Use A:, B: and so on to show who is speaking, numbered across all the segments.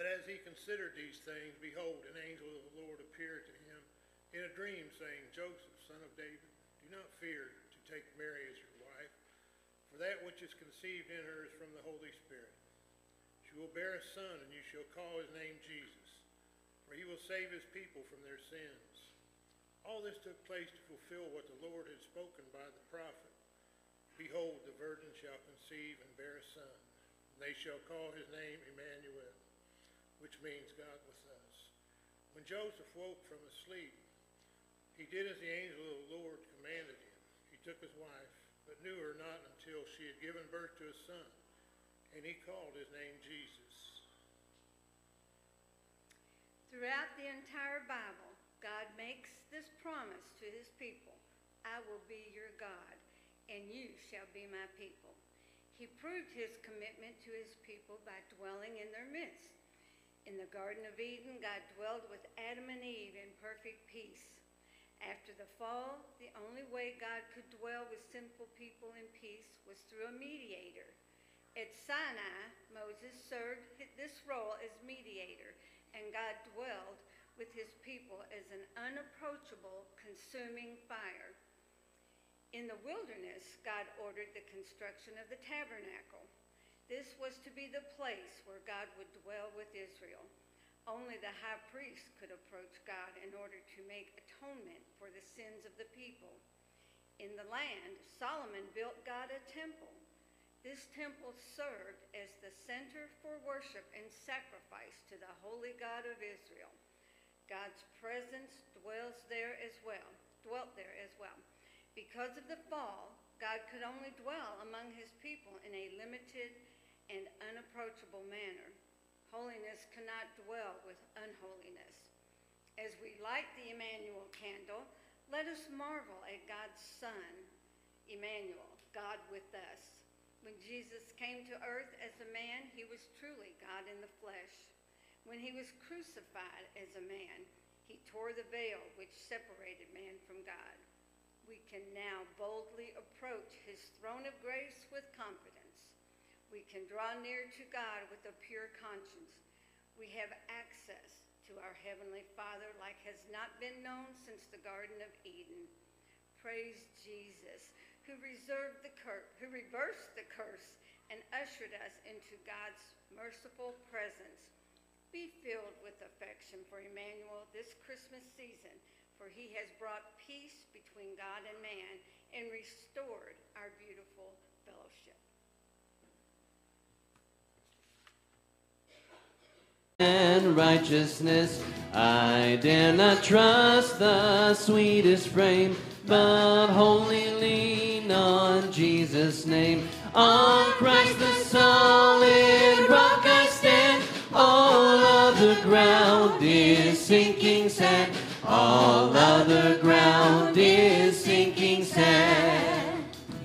A: But as he considered these things, behold, an angel of the Lord appeared to him in a dream, saying, Joseph, son of David, do not fear to take Mary as your wife, for that which is conceived in her is from the Holy Spirit. She will bear a son, and you shall call his name Jesus, for he will save his people from their sins. All this took place to fulfill what the Lord had spoken by the prophet. Behold, the virgin shall conceive and bear a son, and they shall call his name Emmanuel, which means God with us. When Joseph woke from his sleep, he did as the angel of the Lord commanded him. He took his wife, but knew her not until she had given birth to a son, and he called his name Jesus.
B: Throughout the entire Bible, God makes this promise to his people: I will be your God, and you shall be my people. He proved his commitment to his people by dwelling in their midst. In the Garden of Eden, God dwelled with Adam and Eve in perfect peace. After the fall, the only way God could dwell with sinful people in peace was through a mediator. At Sinai, Moses served this role as mediator, and God dwelled with his people as an unapproachable, consuming fire. In the wilderness, God ordered the construction of the tabernacle. This was to be the place where God would dwell with Israel. Only the high priest could approach God in order to make atonement for the sins of the people. In the land, Solomon built God a temple. This temple served as the center for worship and sacrifice to the holy God of Israel. God's presence dwelt there as well. Because of the fall, God could only dwell among his people in a limited and unapproachable manner. Holiness cannot dwell with unholiness. As we light the Emmanuel candle, let us marvel at God's Son, Emmanuel, God with us. When Jesus came to earth as a man, he was truly God in the flesh. When he was crucified as a man, he tore the veil which separated man from God. We can now boldly approach his throne of grace with confidence. We can draw near to God with a pure conscience. We have access to our Heavenly Father like has not been known since the Garden of Eden. Praise Jesus, who reversed the curse and ushered us into God's merciful presence. Be filled with affection for Emmanuel this Christmas season, for he has brought peace between God and man and restored our beautiful fellowship.
C: And righteousness, I dare not trust the sweetest frame, but wholly lean on Jesus' name. On Christ the solid rock I stand, all other ground is sinking sand, all other ground is sinking sand.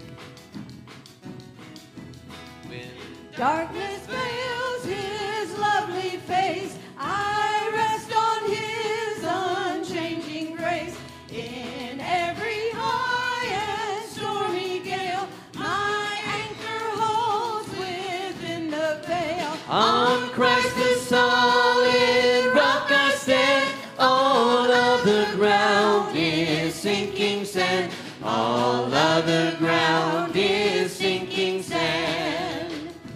C: When
D: darkness veils his lovely face, I rest on his unchanging grace. In every high and stormy gale, my anchor holds within the veil.
C: on Christ the solid rock I stand, all other ground is sinking sand, all other ground is sinking sand.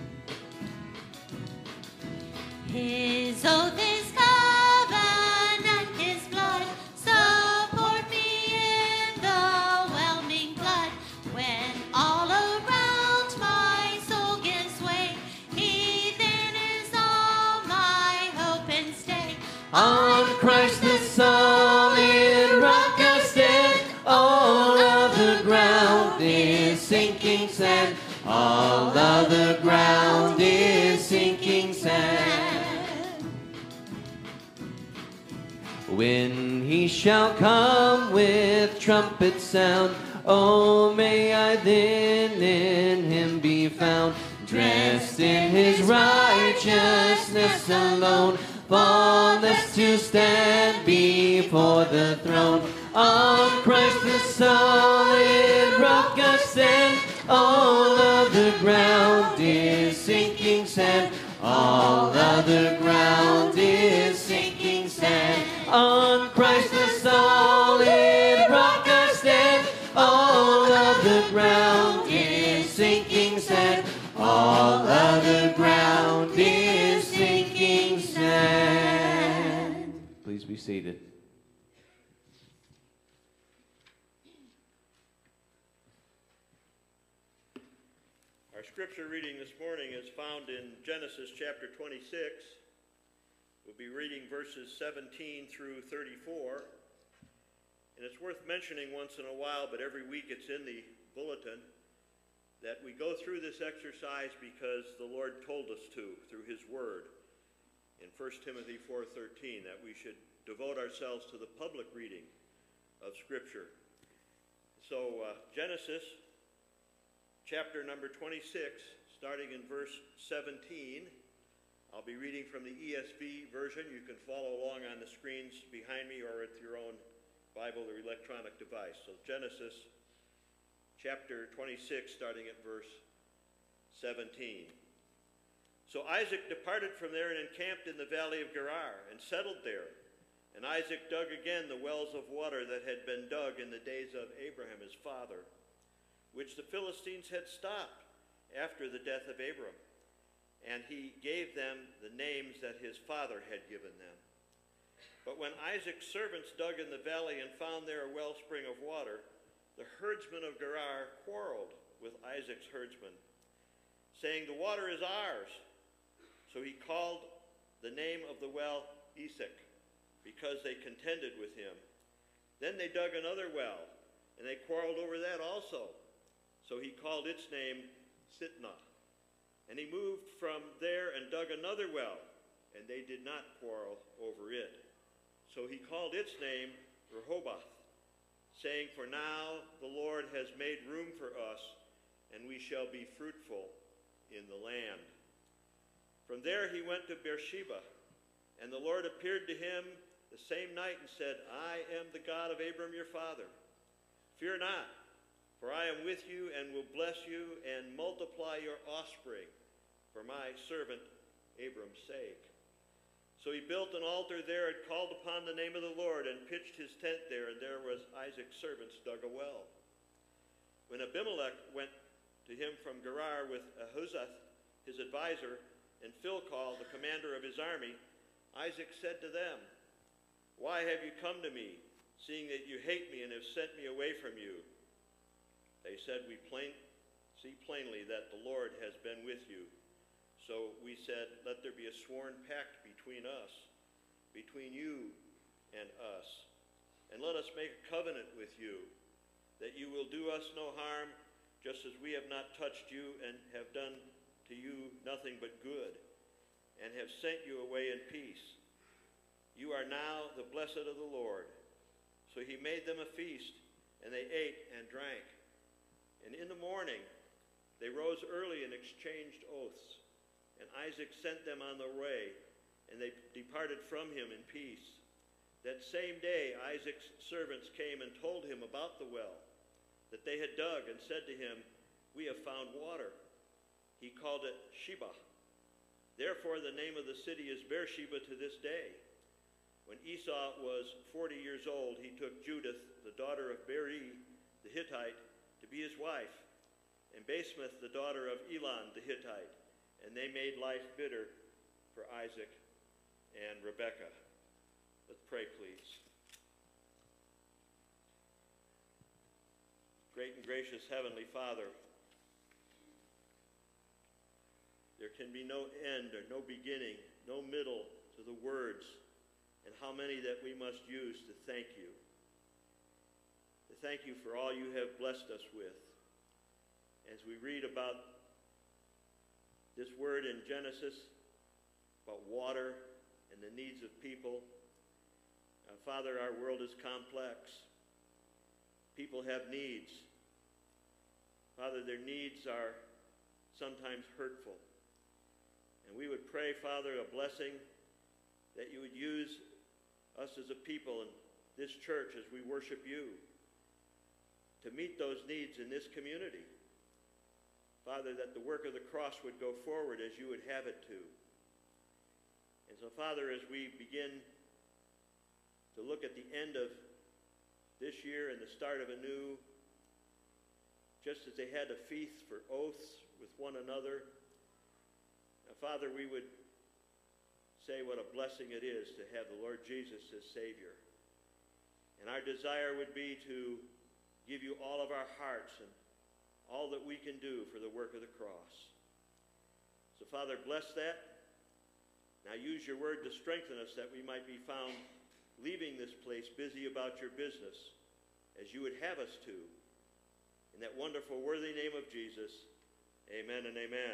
E: His oath is covenant, his blood support me in the whelming flood. When all around my soul gives way, he then is all my hope and stay.
C: On Christ the solid rock I stand, all other ground is sinking sand, all other ground is sinking sand. When he shall come with trumpet sound, oh, may I then in him be found, dressed in his righteousness alone, faultless to stand before the throne. On Christ the solid rock I stand, all other ground is sinking sand, all other ground seated.
F: Our scripture reading this morning is found in Genesis chapter 26. We'll be reading verses 17 through 34. And it's worth mentioning once in a while, but every week it's in the bulletin, that we go through this exercise because the Lord told us to through his word in 1 Timothy 4:13, that we should devote ourselves to the public reading of scripture. So Genesis chapter number 26, starting in verse 17. I'll be reading from the ESV version. You can follow along on the screens behind me or at your own Bible or electronic device. So Genesis chapter 26, starting at verse 17. So Isaac departed from there and encamped in the valley of Gerar and settled there. And Isaac dug again the wells of water that had been dug in the days of Abraham his father, which the Philistines had stopped after the death of Abram. And he gave them the names that his father had given them. But when Isaac's servants dug in the valley and found there a wellspring of water, the herdsmen of Gerar quarreled with Isaac's herdsmen, saying, "The water is ours." So he called the name of the well Esek, because they contended with him. Then they dug another well, and they quarreled over that also. So he called its name Sitnah. And he moved from there and dug another well, and they did not quarrel over it. So he called its name Rehoboth, saying, "For now the Lord has made room for us, and we shall be fruitful in the land." From there he went to Beersheba, and the Lord appeared to him the same night and said, "I am the God of Abram your father. Fear not, for I am with you and will bless you and multiply your offspring for my servant Abram's sake." So he built an altar there and called upon the name of the Lord and pitched his tent there, and there was Isaac's servants dug a well. When Abimelech went to him from Gerar with Ahuzzath, his advisor, and Philcol, the commander of his army, Isaac said to them, "Why have you come to me, seeing that you hate me and have sent me away from you?" They said, "We see plainly that the Lord has been with you." So we said, "Let there be a sworn pact between us, between you and us, and let us make a covenant with you, that you will do us no harm, just as we have not touched you and have done to you nothing but good, and have sent you away in peace. You are now the blessed of the Lord." So he made them a feast, and they ate and drank. And in the morning they rose early and exchanged oaths. And Isaac sent them on their way, and they departed from him in peace. That same day Isaac's servants came and told him about the well that they had dug, and said to him, "We have found water." He called it Sheba. Therefore the name of the city is Beersheba to this day. When Esau was 40 years old, he took Judith, the daughter of Beri the Hittite, to be his wife, and Basemath, the daughter of Elon the Hittite, and they made life bitter for Isaac and Rebekah. Let's pray, please. Great and gracious Heavenly Father, there can be no end or no beginning, no middle to the words, and how many that we must use to thank you. To thank you for all you have blessed us with. As we read about this word in Genesis, about water and the needs of people, Father, our world is complex. People have needs. Father, their needs are sometimes hurtful. And we would pray, Father, a blessing that you would use us as a people in this church as we worship you to meet those needs in this community. Father, that the work of the cross would go forward as you would have it to. And so, Father, as we begin to look at the end of this year and the start of a new, just as they had a feast for oaths with one another, Father, we would say what a blessing it is to have the Lord Jesus as Savior. And our desire would be to give you all of our hearts and all that we can do for the work of the cross. So, Father, bless that. Now use your word to strengthen us that we might be found leaving this place busy about your business as you would have us to. In that wonderful, worthy name of Jesus, amen and amen.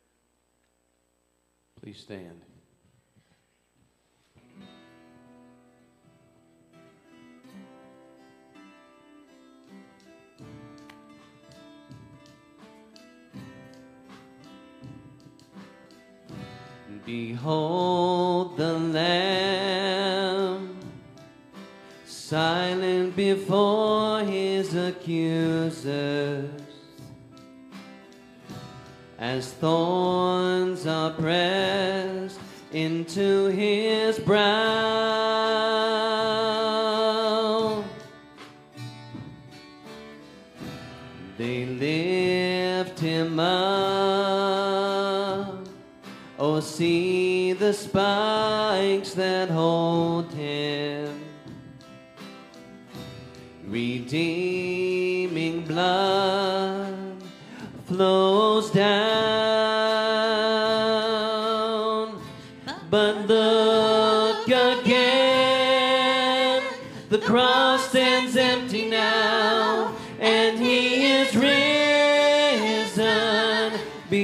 C: Please stand. Behold the Lamb, silent before his accusers, as thorns are pressed into his brow. They lift him up. Oh, see the spikes that hold him. Redeeming blood flows down. But look again, the cross stands empty now, and he is risen.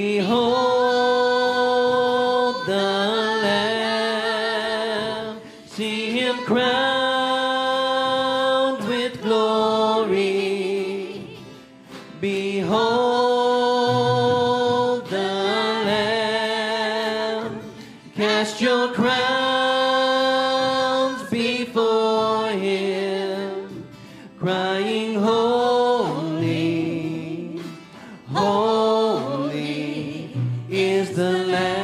C: Behold the Lamb, see him crowned with glory. Behold the Lamb, cast your crowns before him, crying holy, holy is the Lamb.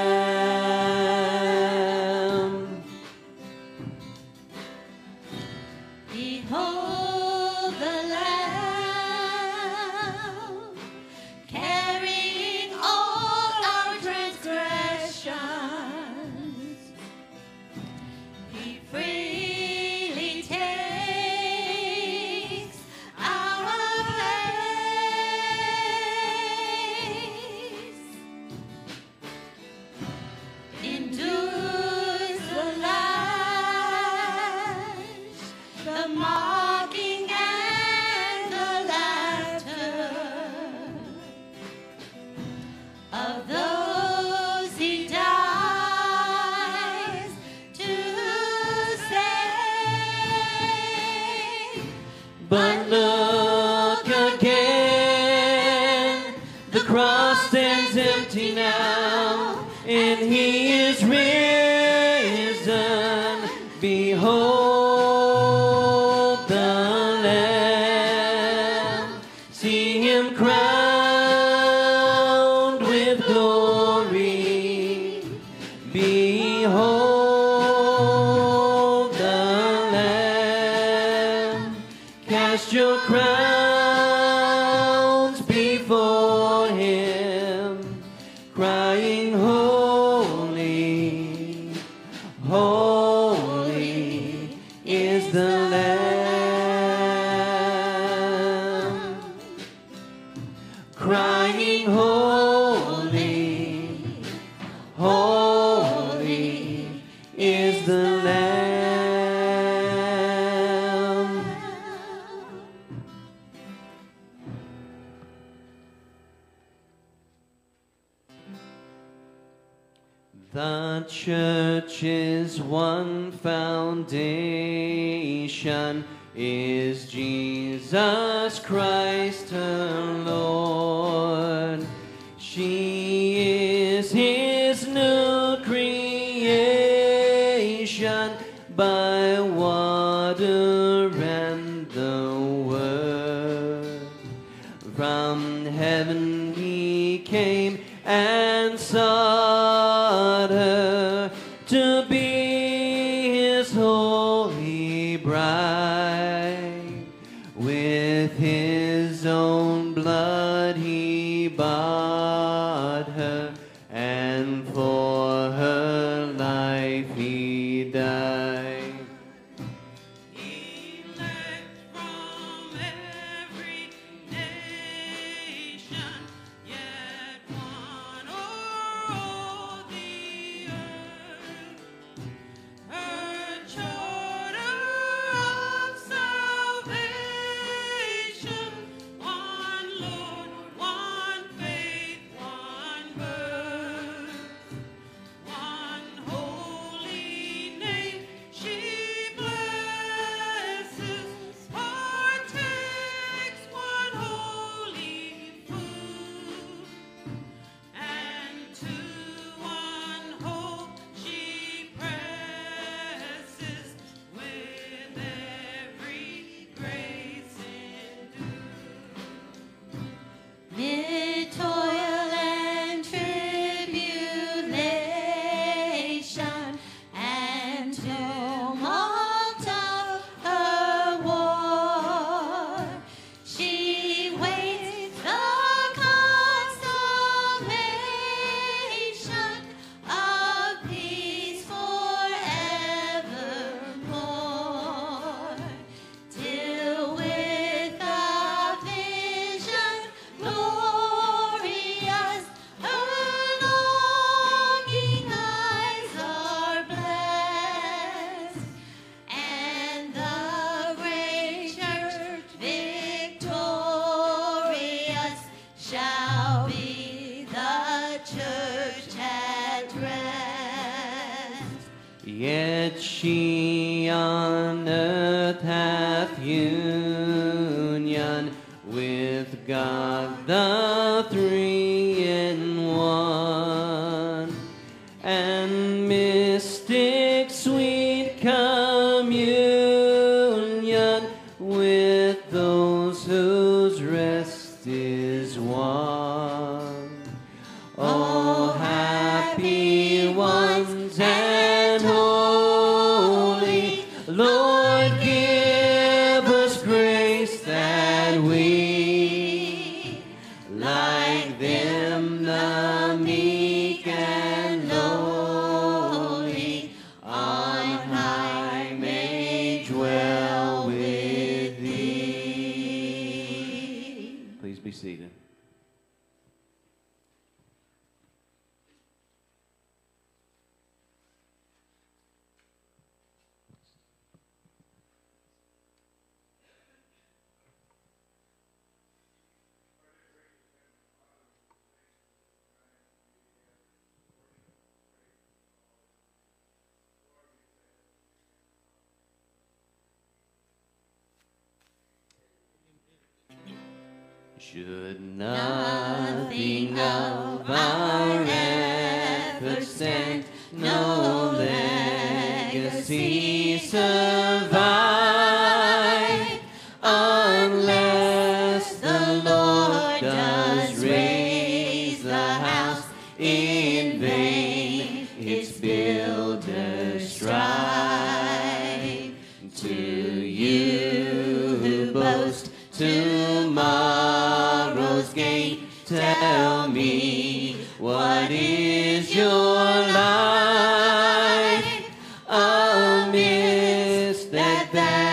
E: Behold the Lamb, carrying all our transgressions. He freely takes our place, endures the lash, the mocking and the laughter of those he dies to save.
C: But look again, the cross stands empty now, and he is risen. Behold the Lamb, see him crowned with glory. Behold the Lamb, cast your crowns before him, crying holy, holy is the Lamb, crying holy, holy is the Lamb. The church's one foundation is Jesus Christ her Lord. She is his new creation by water and the word. From heaven he came and sought her to be his holy bride. With his own blood he bought her, and for her life that she on earth hath union with God the Three in One, and mystic sweet communion with those whose rest is won. Oh, happy ones and holy, Lord, give us grace that we, like them, the meek and lowly, on high may dwell with thee. Please be seated. Should nothing of our efforts stand, no legacy survive, unless the Lord does raise the house in vain, its builders strive. To you who boast tomorrow's gain, tell me, what is your life amidst that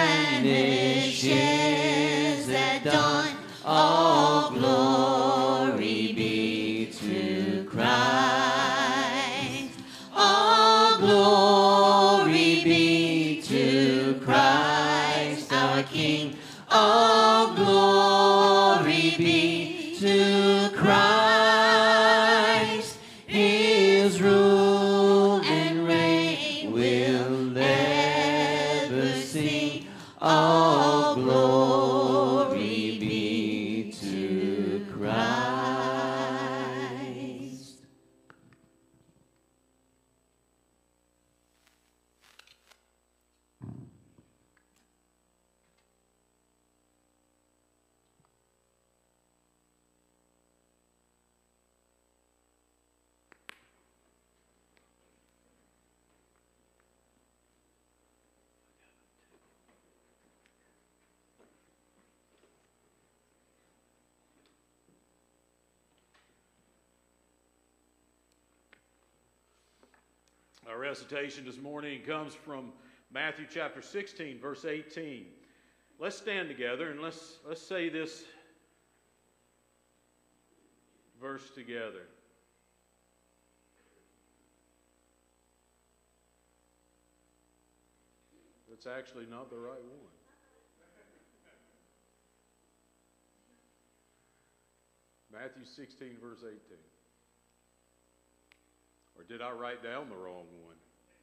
C: vanishes at dawn? All glory be to Christ. All glory be to Christ our King. All glory be to Christ. His rule and reign will ever sing. All glory be to Christ.
G: Our recitation this morning comes from Matthew chapter 16, verse 18. Let's stand together and let's say this verse together. That's actually not the right one. Matthew 16, verse 18. Or did I write down the wrong one?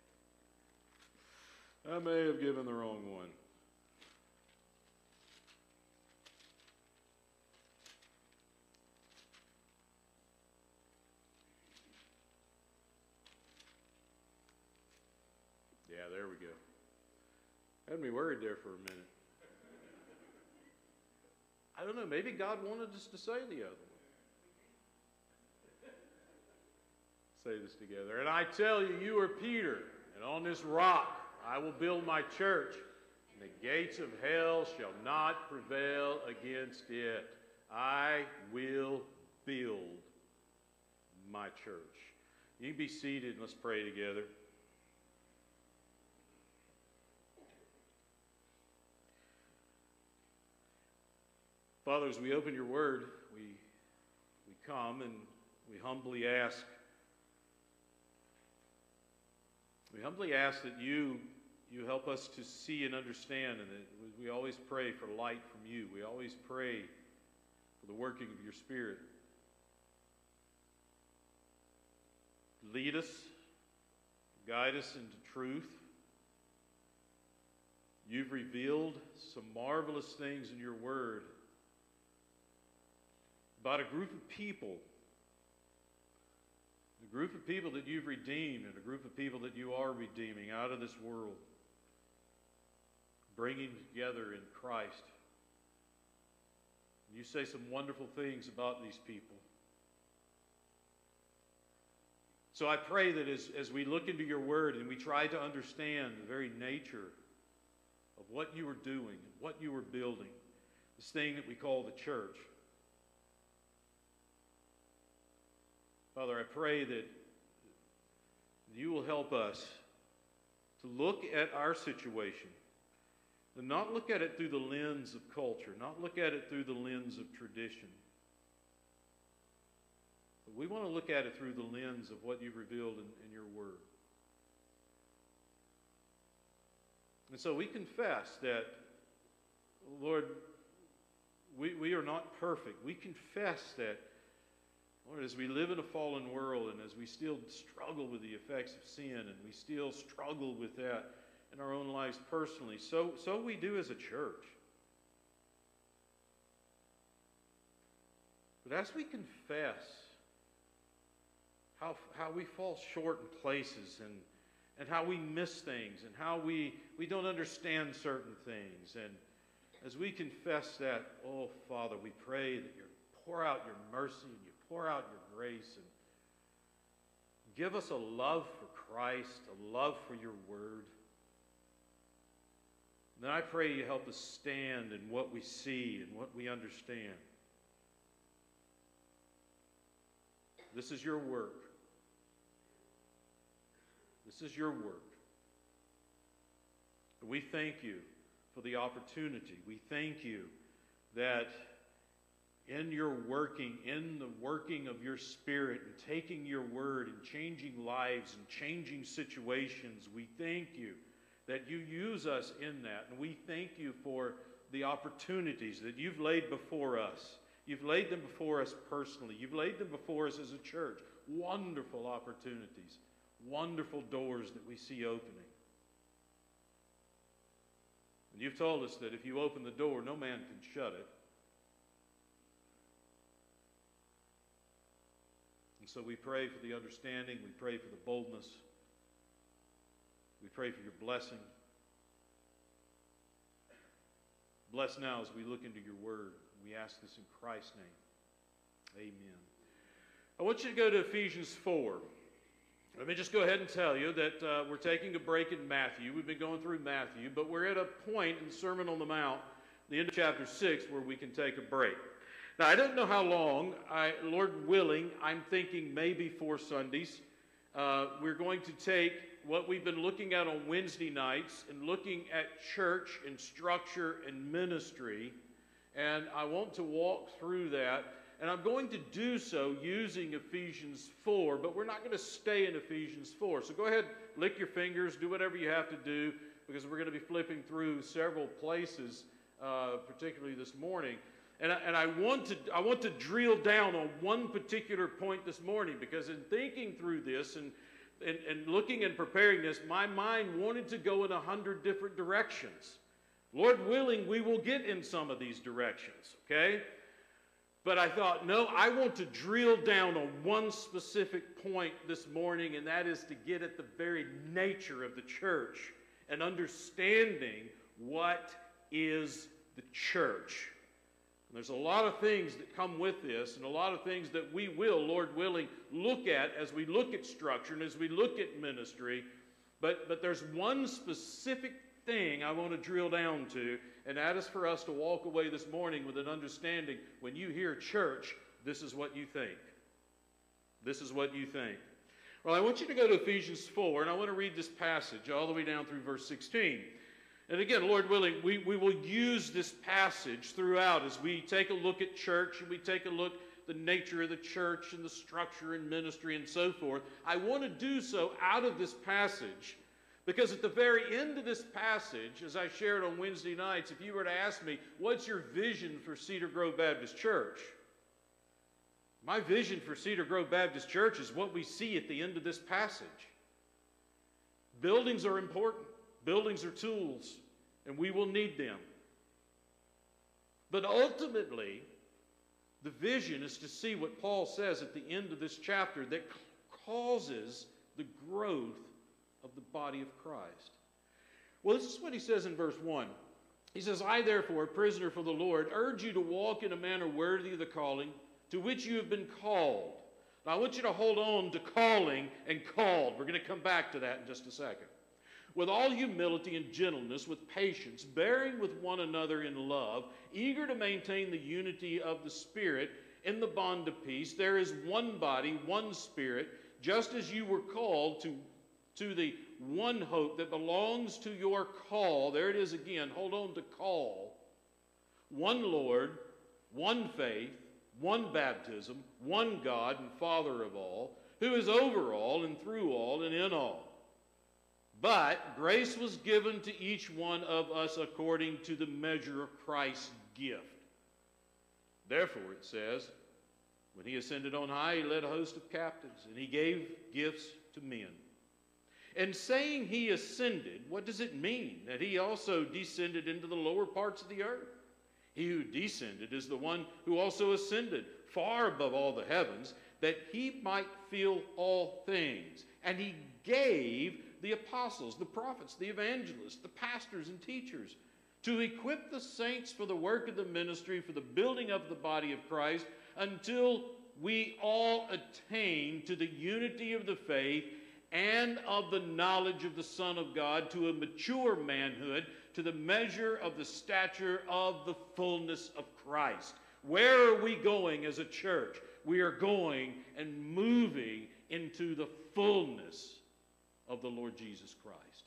G: I may have given the wrong one. Yeah, there we go. Had me worried there for a minute. I don't know, maybe God wanted us to say the other one. Say this together. And I tell you, you are Peter, and on this rock I will build my church, and the gates of hell shall not prevail against it. I will build my church. You can be seated and let's pray together. Father, as we open your word, we come and we humbly ask that you help us to see and understand, and that we always pray for light from you. We always pray for the working of your Spirit. Lead us, guide us into truth, you've revealed some marvelous things in your word about a group of people, the group of people that you've redeemed and a group of people that you are redeeming out of this world, bringing together in Christ. You say some wonderful things about these people. So I pray that as we look into your word and we try to understand the very nature of what you were doing and what you were building, this thing that we call the church, Father, I pray that you will help us to look at our situation and not look at it through the lens of culture, not look at it through the lens of tradition. But we want to look at it through the lens of what you've revealed in your word. And so we confess that, Lord, we are not perfect. We confess that, Lord, as we live in a fallen world and as we still struggle with the effects of sin and we still struggle with that in our own lives personally, so we do as a church. But as we confess how we fall short in places and how we miss things and how we don't understand certain things, and as we confess that, oh, Father, we pray that you pour out your mercy and you pour out your grace and give us a love for Christ, a love for your word. And then I pray you help us stand in what we see and what we understand. This is your work. This is your work. We thank you for the opportunity. We thank you that in your working, in the working of your Spirit and taking your word and changing lives and changing situations, we thank you that you use us in that. And we thank you for the opportunities that you've laid before us. You've laid them before us personally. You've laid them before us as a church. Wonderful opportunities. Wonderful doors that we see opening. And you've told us that if you open the door, no man can shut it. And so we pray for the understanding. We pray for the boldness. We pray for your blessing. Bless now as we look into your word. We ask this in Christ's name. Amen. I want you to go to Ephesians 4. Let me just go ahead and tell you that we're taking a break in Matthew. We've been going through Matthew, but we're at a point in the Sermon on the Mount, the end of chapter 6, where we can take a break. Now, I don't know how long. Lord willing, I'm thinking maybe 4 Sundays. We're going to take what we've been looking at on Wednesday nights and looking at church and structure and ministry, and I want to walk through that. And I'm going to do so using Ephesians 4, but we're not going to stay in Ephesians 4. So go ahead, lick your fingers, do whatever you have to do, because we're going to be flipping through several places, particularly this morning. And I want to drill down on one particular point this morning, because in thinking through this and looking and preparing this, my mind wanted to go in 100 different directions. Lord willing, we will get in some of these directions, okay? But I thought, no, I want to drill down on one specific point this morning, and that is to get at the very nature of the church and understanding what is the church. And there's a lot of things that come with this, and a lot of things that we will, Lord willing, look at as we look at structure and as we look at ministry. But there's one specific thing I want to drill down to, and that is for us to walk away this morning with an understanding. When you hear church, this is what you think. This is what you think. Well, I want you to go to Ephesians 4, and I want to read this passage all the way down through verse 16. And again, Lord willing, we will use this passage throughout as we take a look at church and we take a look at the nature of the church and the structure and ministry and so forth. I want to do so out of this passage, because at the very end of this passage, as I shared on Wednesday nights, if you were to ask me, what's your vision for Cedar Grove Baptist Church? My vision for Cedar Grove Baptist Church is what we see at the end of this passage. Buildings are important. Buildings are tools. and we will need them. But ultimately, the vision is to see what Paul says at the end of this chapter that causes the growth of the body of Christ. Well, this is what he says in verse 1. He says, I therefore, a prisoner for the Lord, urge you to walk in a manner worthy of the calling to which you have been called. Now, I want you to hold on to calling and called. We're going to come back to that in just a second. With all humility and gentleness, with patience, bearing with one another in love, eager to maintain the unity of the Spirit in the bond of peace. There is one body, one Spirit, just as you were called to the one hope that belongs to your call. There it is again. Hold on to call. One Lord, one faith, one baptism, one God and Father of all, who is over all and through all and in all. But grace was given to each one of us according to the measure of Christ's gift. Therefore, it says, when he ascended on high, he led a host of captives, and he gave gifts to men. And saying he ascended, what does it mean? That he also descended into the lower parts of the earth? He who descended is the one who also ascended far above all the heavens, that he might fill all things. And he gave the apostles, the prophets, the evangelists, the pastors and teachers, to equip the saints for the work of the ministry, for the building of the body of Christ, until we all attain to the unity of the faith and of the knowledge of the Son of God, to a mature manhood, to the measure of the stature of the fullness of Christ. Where are we going as a church? We are going and moving into the fullness of the Lord Jesus Christ,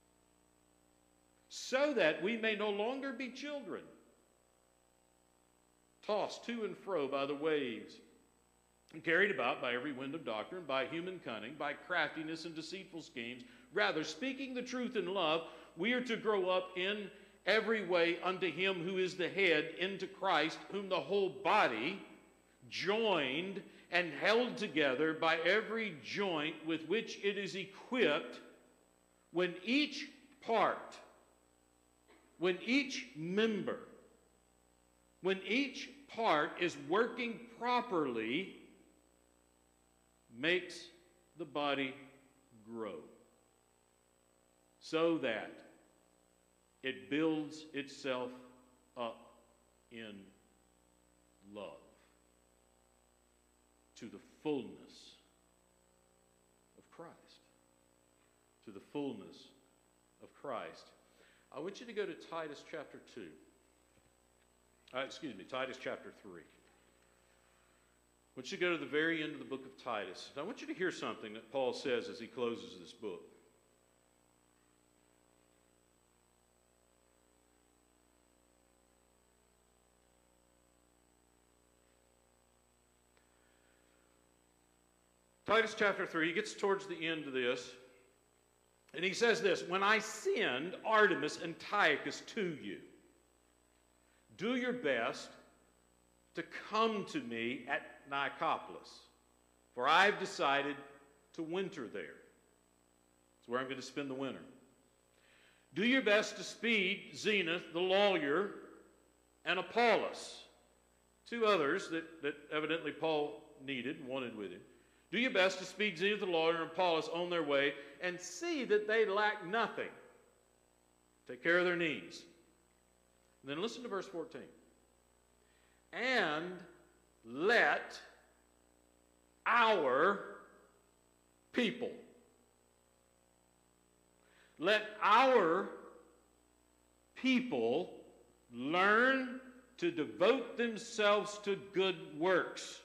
G: so that we may no longer be children, tossed to and fro by the waves, and carried about by every wind of doctrine, by human cunning, by craftiness and deceitful schemes. Rather, speaking the truth in love, we are to grow up in every way unto him who is the head, into Christ, whom the whole body, joined and held together by every joint with which it is equipped, when each part, when each member, when each part is working properly, makes the body grow, so that it builds itself up in love to the fullness of Christ. To the fullness of Christ. I want you to go to Titus chapter 2. Titus chapter 3. I want you to go to the very end of the book of Titus. I want you to hear something that Paul says as he closes this book. Titus chapter 3, he gets towards the end of this, and he says this, when I send Artemas and Tychicus to you, do your best to come to me at Nicopolis, for I've decided to winter there. It's where I'm going to spend the winter. Do your best to speed Zenith, the lawyer, and Apollos, two others that evidently Paul needed and wanted with him. Do your best to speed Zenith, the lawyer, and Apollos on their way, and see that they lack nothing. Take care of their needs. And then listen to verse 14. And let our people, learn to devote themselves to good works,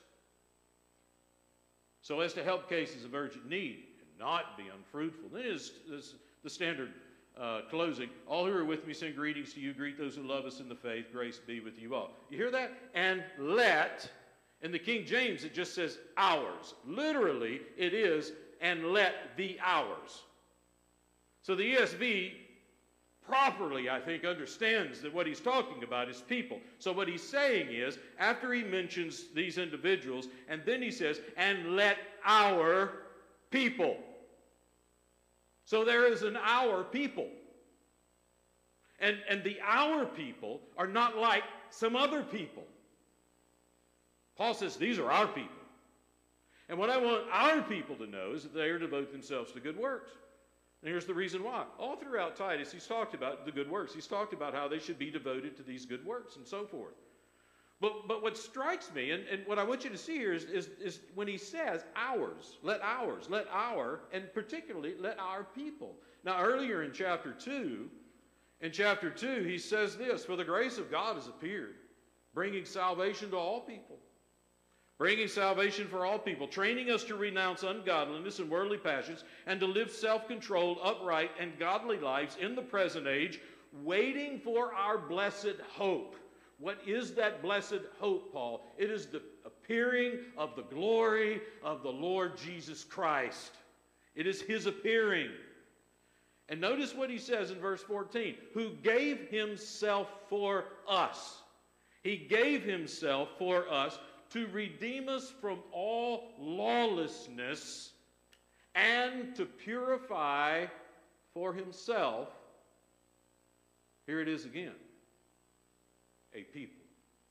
G: so as to help cases of urgent need and not be unfruitful. This is the standard closing. All who are with me send greetings to you. Greet those who love us in the faith. Grace be with you all. You hear that? And let, in the King James it just says ours. Literally it is, and let the ours. So the ESV properly, I think, understands that what he's talking about is people. So what he's saying is, after he mentions these individuals, and then he says, and let our people. So there is an our people. And the our people are not like some other people. Paul says these are our people. And what I want our people to know is that they are to devote themselves to good works. And here's the reason why. All throughout Titus, he's talked about the good works. He's talked about how they should be devoted to these good works and so forth. But what strikes me, and what I want you to see here is when he says ours, and particularly let our people. Now earlier in chapter 2, he says this, for the grace of God has appeared, bringing salvation to all people. Bringing salvation for all people, training us to renounce ungodliness and worldly passions, and to live self-controlled, upright, and godly lives in the present age, waiting for our blessed hope. What is that blessed hope, Paul? It is the appearing of the glory of the Lord Jesus Christ. It is his appearing. And notice what he says in verse 14, who gave himself for us. He gave himself for us to redeem us from all lawlessness and to purify for himself, here it is again, a people.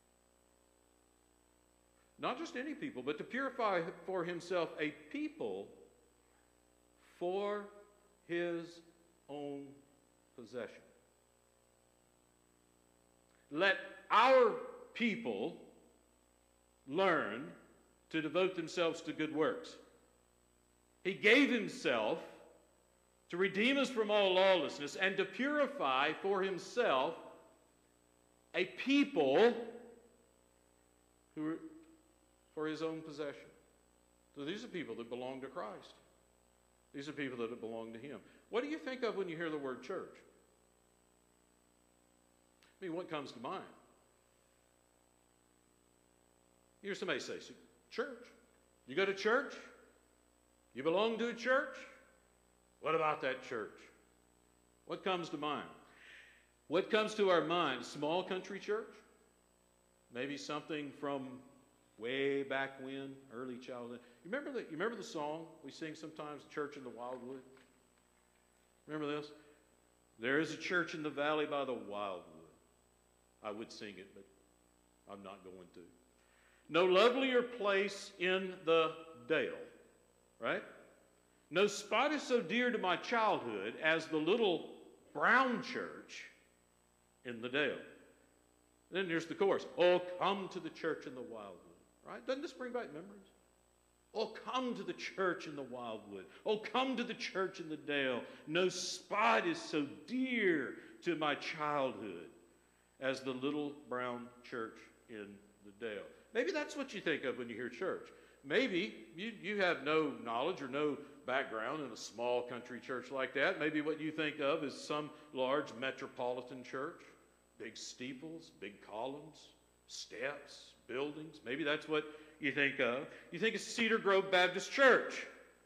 G: Not just any people, but to purify for himself a people for his own possession. Let our people learn to devote themselves to good works. He gave himself to redeem us from all lawlessness and to purify for himself a people who are for his own possession. So these are people that belong to Christ. These are people that belong to him. What do you think of when you hear the word church? I mean, what comes to mind? You hear somebody say, church. You go to church? You belong to a church? What about that church? What comes to mind? What comes to our mind? Small country church? Maybe something from way back when, early childhood. You remember the song we sing sometimes, Church in the Wildwood? Remember this? There is a church in the valley by the wildwood. I would sing it, but I'm not going to. No lovelier place in the dale, right? No spot is so dear to my childhood as the little brown church in the dale. Then there's the chorus. Oh, come to the church in the wildwood, right? Doesn't this bring back memories? Oh, come to the church in the wildwood. Oh, come to the church in the dale. No spot is so dear to my childhood as the little brown church in the dale. Maybe that's what you think of when you hear church. Maybe you have no knowledge or no background in a small country church like that. Maybe what you think of is some large metropolitan church, big steeples, big columns, steps, buildings. Maybe that's what you think of. You think of Cedar Grove Baptist Church.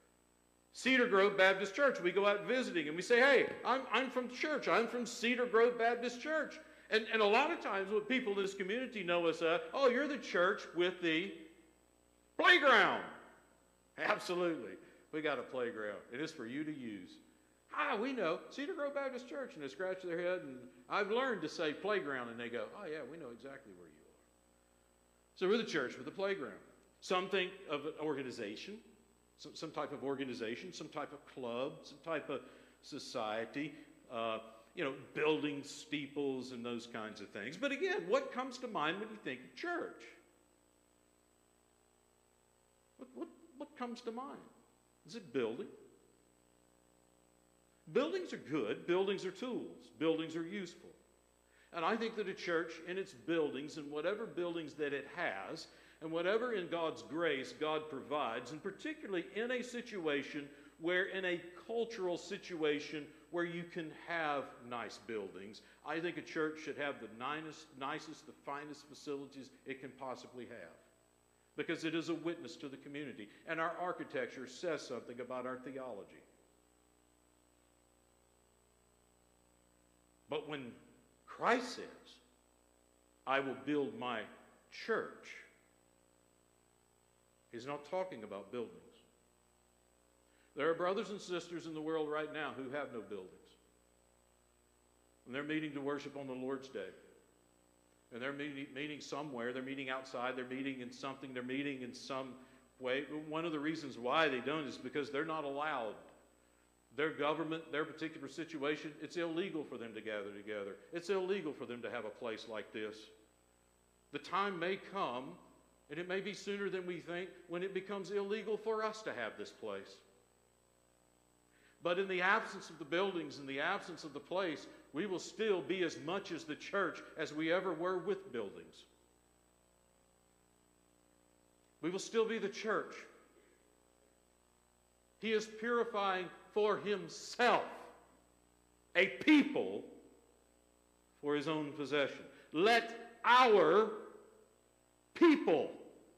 G: Cedar Grove Baptist Church. We go out visiting and we say, hey, I'm from church. I'm from Cedar Grove Baptist Church. And a lot of times what people in this community know us as, oh, you're the church with the playground. Absolutely. We got a playground. It is for you to use. We know. Cedar Grove Baptist Church. And they scratch their head, and I've learned to say playground, and they go, oh, yeah, we know exactly where you are. So we're the church with a playground. Some think of an organization, some type of organization, some type of club, some type of society, building steeples and those kinds of things. But again, what comes to mind when you think of church? What comes to mind? Is it building? Buildings are good. Buildings are tools. Buildings are useful. And I think that a church in its buildings and whatever buildings that it has and whatever in God's grace God provides, and particularly in a situation where in a cultural situation where you can have nice buildings, I think a church should have the nicest, the finest facilities it can possibly have. Because it is a witness to the community. And our architecture says something about our theology. But when Christ says, I will build my church, he's not talking about buildings. There are brothers and sisters in the world right now who have no buildings. when they're meeting to worship on the Lord's Day, and they're meeting somewhere, they're meeting outside, they're meeting in something, they're meeting in some way. One of the reasons why they don't is because they're not allowed. Their government, their particular situation, it's illegal for them to gather together. It's illegal for them to have a place like this. The time may come, and it may be sooner than we think, when it becomes illegal for us to have this place. But in the absence of the buildings, in the absence of the place, we will still be as much as the church as we ever were with buildings. We will still be the church. He is purifying for himself a people for his own possession. Let our people,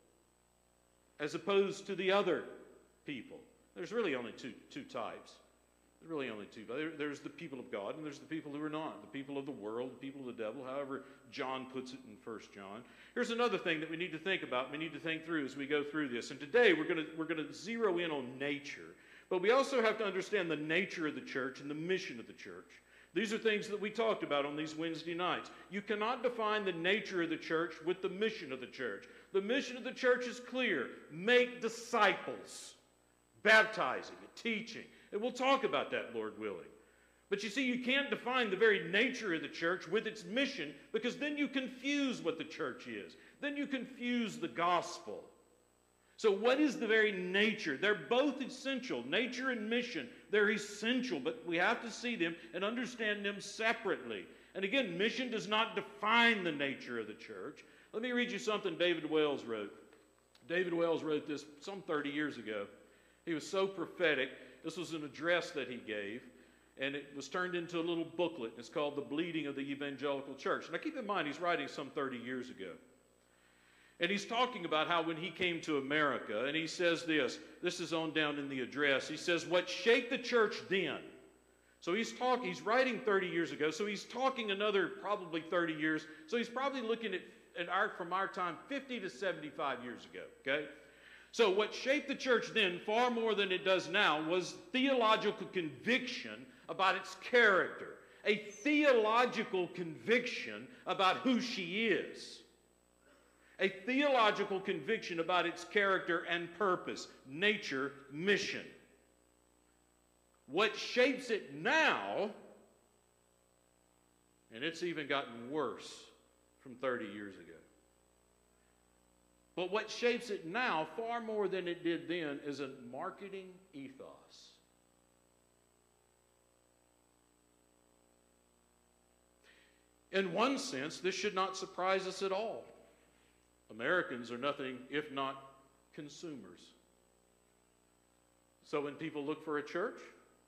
G: as opposed to the other people. There's really only two types. There's really only two. There's the people of God, and there's the people who are not. The people of the world, the people of the devil, however John puts it in 1 John. Here's another thing that we need to think about, we need to think through as we go through this. And today we're going to zero in on nature. But we also have to understand the nature of the church and the mission of the church. These are things that we talked about on these Wednesday nights. You cannot define the nature of the church with the mission of the church. The mission of the church is clear. Make disciples, baptizing and teaching. And we'll talk about that, Lord willing. But you see, you can't define the very nature of the church with its mission, because then you confuse what the church is. Then you confuse the gospel. So what is the very nature? They're both essential. Nature and mission, they're essential, but we have to see them and understand them separately. And again, mission does not define the nature of the church. Let me read you something David Wells wrote. David Wells wrote this some 30 years ago. He was so prophetic. This was an address that he gave, and it was turned into a little booklet. It's called The Bleeding of the Evangelical Church. Now keep in mind, he's writing some 30 years ago. And he's talking about how when he came to America, and he says this is on down in the address, he says, what shaped the church then. So he's writing 30 years ago, so he's talking another probably 30 years, so he's probably looking at from our time 50 to 75 years ago, okay? So what shaped the church then far more than it does now was theological conviction about its character, a theological conviction about who she is. A theological conviction about its character and purpose, nature, mission. What shapes it now, and it's even gotten worse from 30 years ago. But what shapes it now, far more than it did then, is a marketing ethos. In one sense, this should not surprise us at all. Americans are nothing if not consumers. So when people look for a church,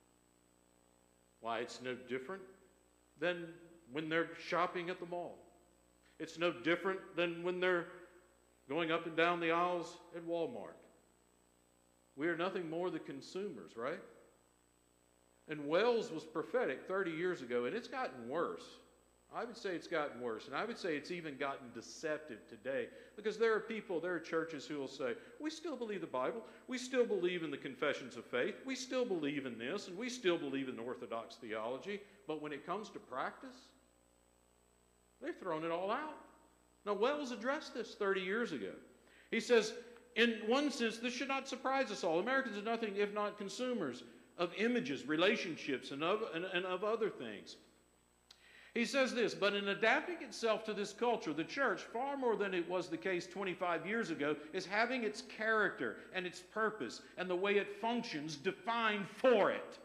G: why, it's no different than when they're shopping at the mall. It's no different than when they're going up and down the aisles at Walmart. We are nothing more than consumers, right? And Wells was prophetic 30 years ago, and it's gotten worse. I would say it's gotten worse, and I would say it's even gotten deceptive today, because there are churches who will say, we still believe the Bible, we still believe in the confessions of faith, we still believe in this, and we still believe in Orthodox theology, but when it comes to practice, they've thrown it all out. Now, Wells addressed this 30 years ago. He says, in one sense, this should not surprise us all. Americans are nothing if not consumers of images, relationships, and of other things. He says this, but in adapting itself to this culture, the church, far more than it was the case 25 years ago, is having its character and its purpose and the way it functions defined for it.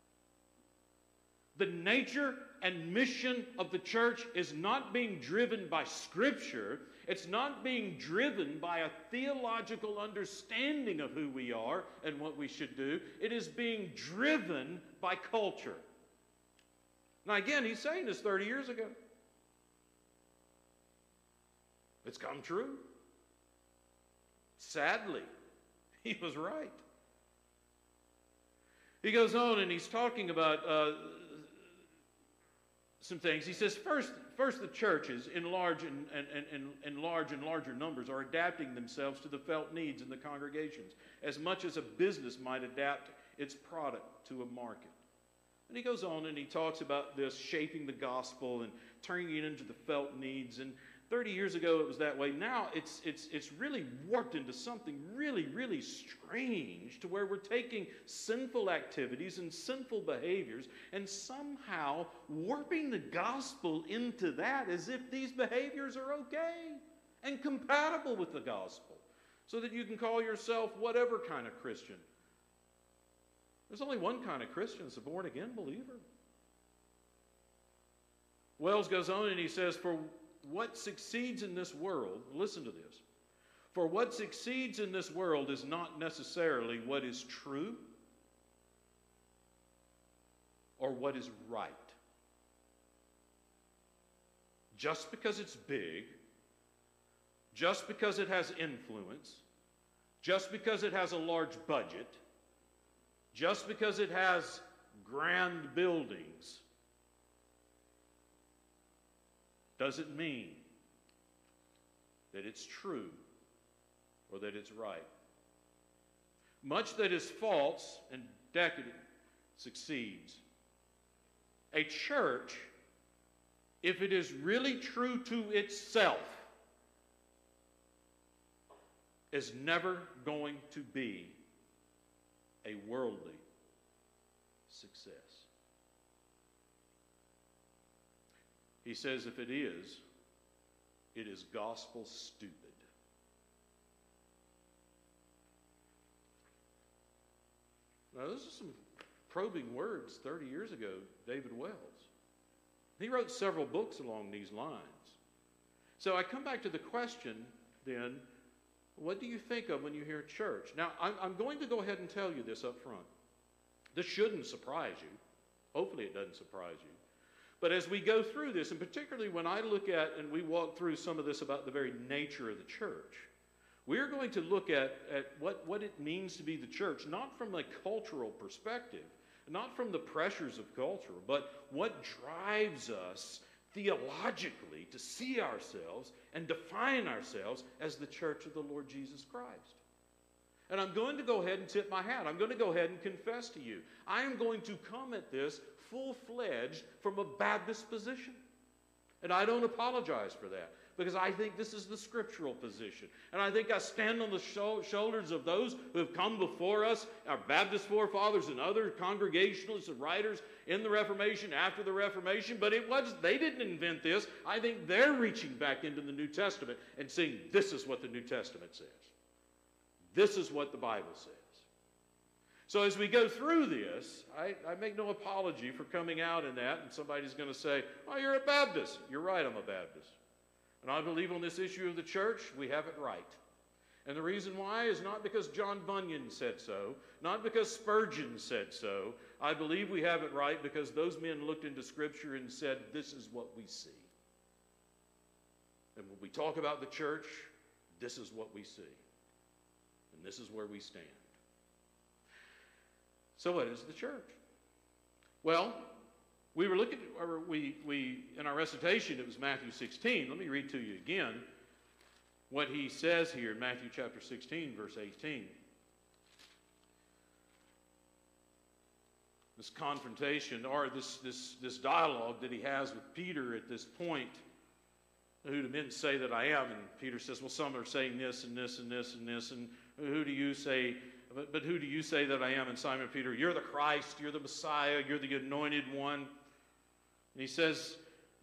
G: The nature and mission of the church is not being driven by Scripture. It's not being driven by a theological understanding of who we are and what we should do. It is being driven by culture. Now again, he's saying this 30 years ago. It's come true. Sadly, he was right. He goes on and he's talking about some things. He says, first the churches in large and larger numbers are adapting themselves to the felt needs in the congregations, as much as a business might adapt its product to a market.
H: And he goes on and he talks about this shaping the gospel and turning it into the felt needs. And 30 years ago it was that way. Now it's really warped into something really, really strange, to where we're taking sinful activities and sinful behaviors and somehow warping the gospel into that as if these behaviors are okay and compatible with the gospel, so that you can call yourself whatever kind of Christian. There's only one kind of Christian, it's a born-again believer. Wells goes on and he says, for what succeeds in this world, listen to this, for what succeeds in this world is not necessarily what is true or what is right. Just because it's big, just because it has influence, just because it has a large budget, just because it has grand buildings, doesn't mean that it's true or that it's right. Much that is false and decadent succeeds. A church, if it is really true to itself, is never going to be a worldly success. He says if it is gospel stupid. Now, those are some probing words 30 years ago, David Wells. He wrote several books along these lines. So I come back to the question then, what do you think of when you hear church? Now, I'm going to go ahead and tell you this up front. This shouldn't surprise you. Hopefully it doesn't surprise you. But as we go through this, and particularly when I look at and we walk through some of this about the very nature of the church, we're going to look at what it means to be the church, not from a cultural perspective, not from the pressures of culture, but what drives us theologically to see ourselves and define ourselves as the church of the Lord Jesus Christ. And I'm going to go ahead and tip my hat. I'm going to go ahead and confess to you. I am going to come at this full-fledged from a Baptist position. And I don't apologize for that, because I think this is the scriptural position. And I think I stand on the shoulders of those who have come before us, our Baptist forefathers and other Congregationalists and writers in the Reformation, after the Reformation. But they didn't invent this. I think they're reaching back into the New Testament and saying, this is what the New Testament says. This is what the Bible says. So as we go through this, I make no apology for coming out in that, and somebody's going to say, oh, you're a Baptist. You're right, I'm a Baptist. And I believe on this issue of the church, we have it right. And the reason why is not because John Bunyan said so, not because Spurgeon said so. I believe we have it right because those men looked into Scripture and said, this is what we see. And when we talk about the church, this is what we see. And this is where we stand. So what is the church? Well, we were looking at, or we in our recitation, it was Matthew 16. Let me read to you again what he says here in Matthew chapter 16, verse 18. This confrontation, or this dialogue that he has with Peter at this point. Who do men say that I am? And Peter says, well, some are saying this and this and this and this. And who do you say? But who do you say that I am? And Simon Peter, you're the Christ, you're the Messiah, you're the anointed one. And he says,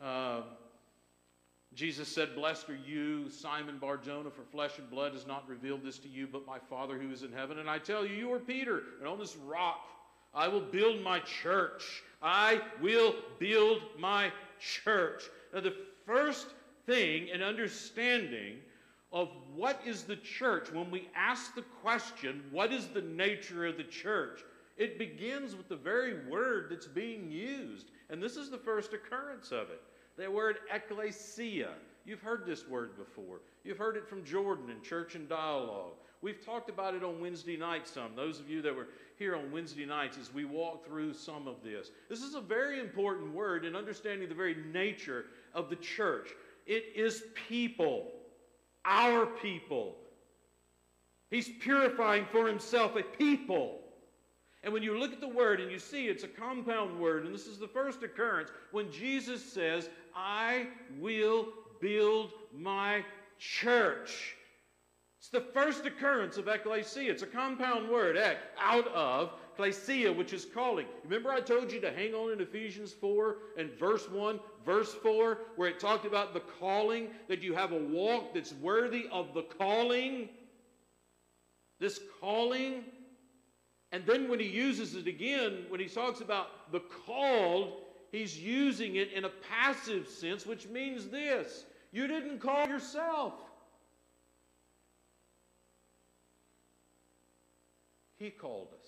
H: Jesus said, blessed are you, Simon Bar-Jonah, for flesh and blood has not revealed this to you, but my Father who is in heaven. And I tell you, you are Peter, and on this rock I will build my church. I will build my church. Now the first thing in understanding of what is the church, when we ask the question, what is the nature of the church? It begins with the very word that's being used. And this is the first occurrence of it. The word ecclesia. You've heard this word before. You've heard it from Jordan in Church and Dialogue. We've talked about it on Wednesday nights some. Those of you that were here on Wednesday nights as we walk through some of this. This is a very important word in understanding the very nature of the church. It is people. Our people. He's purifying for himself a people. And when you look at the word and you see it's a compound word, and this is the first occurrence when Jesus says, I will build my church. It's the first occurrence of ecclesia. It's a compound word, out of, ecclesia, which is calling. Remember I told you to hang on in Ephesians 4 and verse 1, verse 4, where it talked about the calling, that you have a walk that's worthy of the calling. This calling. And then when he uses it again, when he talks about the called, he's using it in a passive sense, which means this: you didn't call yourself. He called us.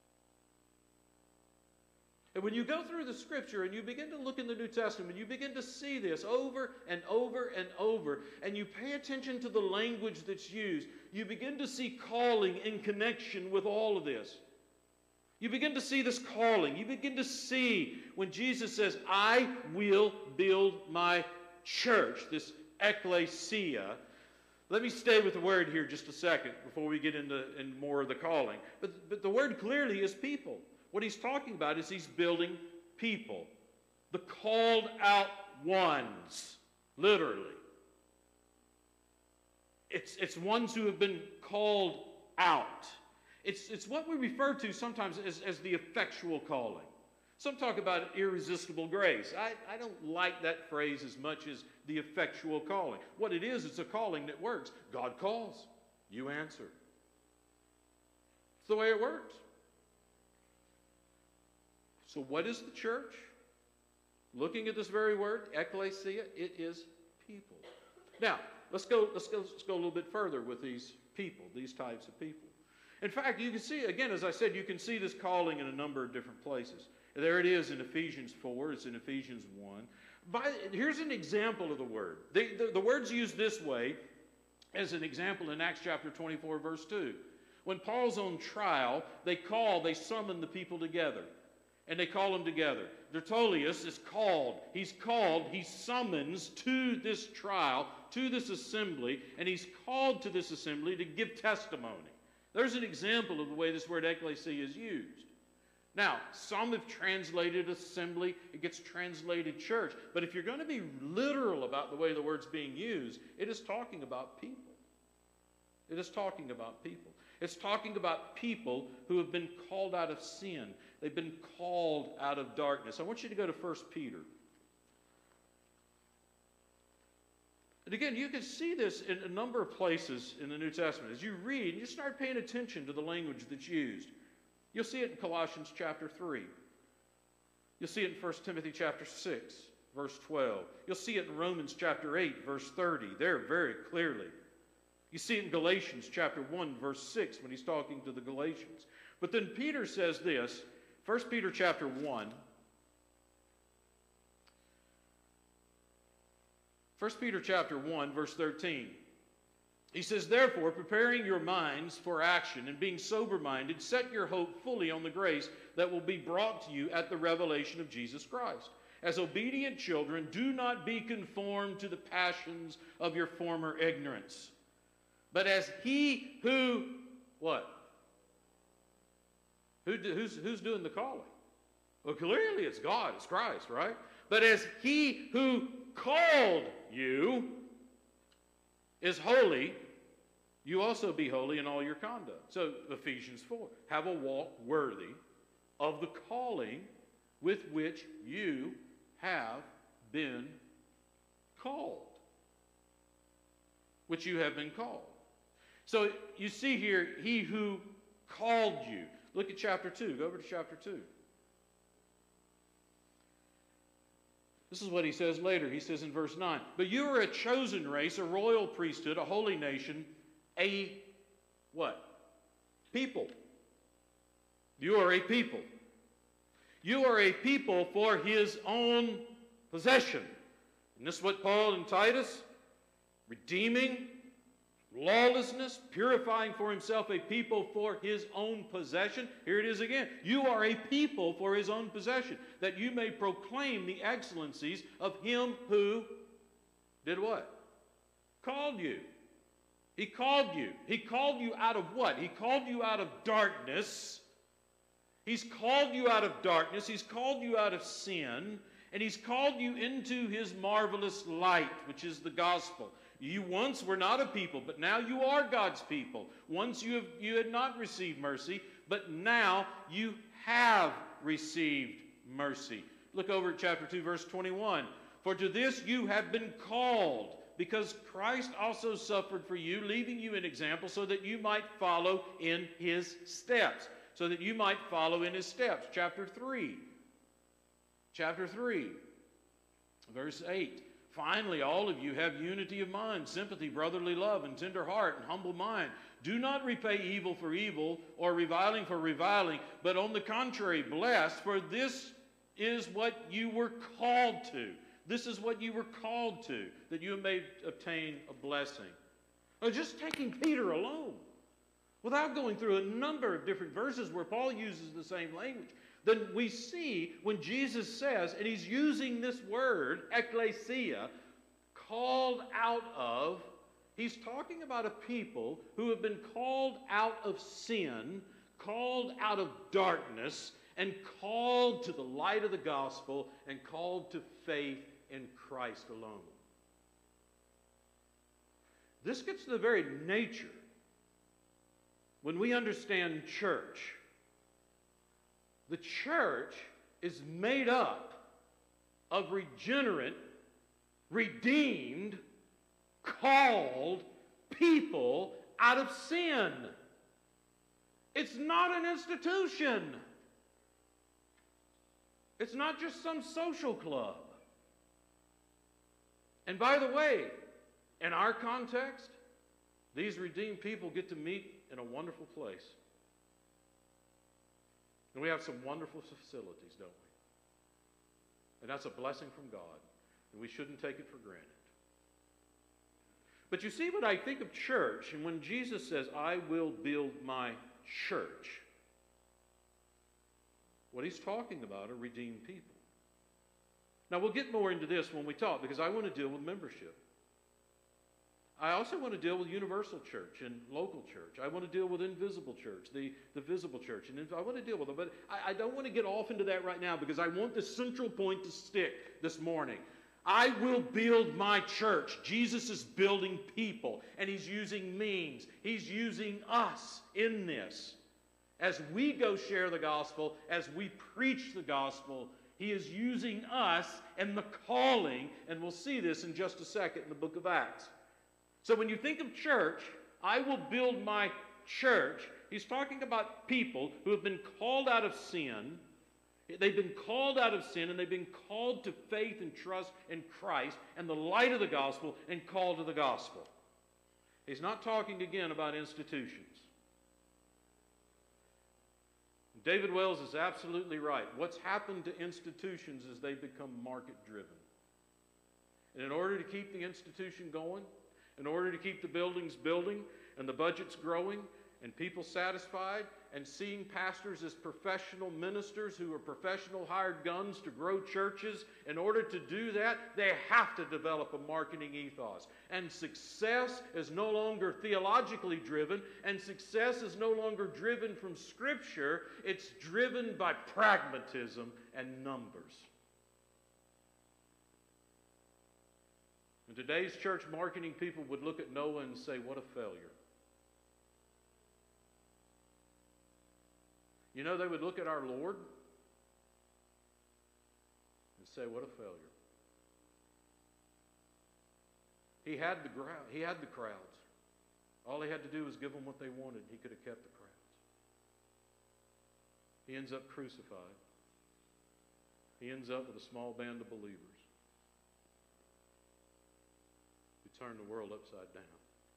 H: And when you go through the Scripture and you begin to look in the New Testament, you begin to see this over and over and over, and you pay attention to the language that's used, you begin to see calling in connection with all of this. You begin to see this calling. You begin to see when Jesus says, I will build my church, this ecclesia. Let me stay with the word here just a second before we get into more of the calling. But the word clearly is people. What he's talking about is he's building people. The called out ones, literally. It's ones who have been called out. It's what we refer to sometimes as the effectual calling. Some talk about irresistible grace. I don't like that phrase as much as the effectual calling. What it is, it's a calling that works. God calls, you answer. It's the way it works. So what is the church? Looking at this very word, ecclesia, it is people. Now, let's go a little bit further with these people, these types of people. In fact, you can see, again, as I said, you can see this calling in a number of different places. There it is in Ephesians 4. It's in Ephesians 1. Here's an example of the word. The word's used this way as an example in Acts chapter 24, verse 2. When Paul's on trial, they summon the people together. And they call them together. Tertullius is called. He's called. He summons to this trial, to this assembly, and he's called to this assembly to give testimony. There's an example of the way this word ecclesia is used. Now, some have translated assembly. It gets translated church. But if you're going to be literal about the way the word's being used, it is talking about people. It is talking about people. It's talking about people who have been called out of sin. They've been called out of darkness. I want you to go to 1 Peter. And again, you can see this in a number of places in the New Testament. As you read, you start paying attention to the language that's used. You'll see it in Colossians chapter 3. You'll see it in 1 Timothy chapter 6, verse 12. You'll see it in Romans chapter 8, verse 30. There very clearly. You see it in Galatians chapter 1, verse 6, when he's talking to the Galatians. But then Peter says this, 1 Peter chapter 1. 1 Peter chapter 1, verse 13. He says, therefore, preparing your minds for action and being sober-minded, set your hope fully on the grace that will be brought to you at the revelation of Jesus Christ. As obedient children, do not be conformed to the passions of your former ignorance. But as he who, what? Who's doing the calling? Well, clearly it's God, it's Christ, right? But as he who called you is holy, you also be holy in all your conduct. So Ephesians 4, have a walk worthy of the calling with which you have been called. Which you have been called. So you see here, he who called you. Look at chapter 2. Go over to chapter 2. This is what he says later. He says in verse 9, but you are a chosen race, a royal priesthood, a holy nation, a what? People. You are a people. You are a people for his own possession. And this is what Paul in Titus, redeeming lawlessness, purifying for himself a people for his own possession. Here it is again. You are a people for his own possession, that you may proclaim the excellencies of him who did what? Called you. He called you. He called you out of what? He called you out of darkness. He's called you out of darkness. He's called you out of sin. And He's called you into His marvelous light, which is the gospel. You once were not a people, but now you are God's people. Once you had not received mercy, but now you have received mercy. Look over at chapter 2, verse 21. For to this you have been called, because Christ also suffered for you, leaving you an example so that you might follow in His steps. So that you might follow in His steps. Chapter 3, verse 8. Finally, all of you have unity of mind, sympathy, brotherly love, and tender heart, and humble mind. Do not repay evil for evil or reviling for reviling, but on the contrary, bless, for this is what you were called to. This is what you were called to, that you may obtain a blessing. Now, just taking Peter alone, without going through a number of different verses where Paul uses the same language, then we see when Jesus says, and He's using this word, ecclesia, called out of, He's talking about a people who have been called out of sin, called out of darkness, and called to the light of the gospel, and called to faith in Christ alone. This gets to the very nature. When we understand church, the church is made up of regenerate, redeemed, called people out of sin. It's not an institution. It's not just some social club. And by the way, in our context, these redeemed people get to meet in a wonderful place. And we have some wonderful facilities, don't we? And that's a blessing from God. And we shouldn't take it for granted. But you see what I think of church, and when Jesus says, I will build my church, what He's talking about are redeemed people. Now, we'll get more into this when we talk, because I want to deal with membership. I also want to deal with universal church and local church. I want to deal with invisible church, the visible church. And I want to deal with them. But I don't want to get off into that right now, because I want the central point to stick this morning. I will build my church. Jesus is building people, and He's using means. He's using us in this. As we go share the gospel, as we preach the gospel, He is using us and the calling, and we'll see this in just a second in the book of Acts. So when you think of church, I will build my church. He's talking about people who have been called out of sin. They've been called out of sin, and they've been called to faith and trust in Christ and the light of the gospel, and called to the gospel. He's not talking again about institutions. David Wells is absolutely right. What's happened to institutions is they've become market-driven. And in order to keep the institution going, in order to keep the buildings building and the budgets growing and people satisfied and seeing pastors as professional ministers who are professional hired guns to grow churches, in order to do that, they have to develop a marketing ethos. And success is no longer theologically driven, and success is no longer driven from Scripture. It's driven by pragmatism and numbers. In today's church marketing, people would look at Noah and say, what a failure. You know, they would look at our Lord and say, what a failure. He had the crowds. All he had to do was give them what they wanted. He could have kept the crowds. He ends up crucified. He ends up with a small band of believers who turn the world upside down.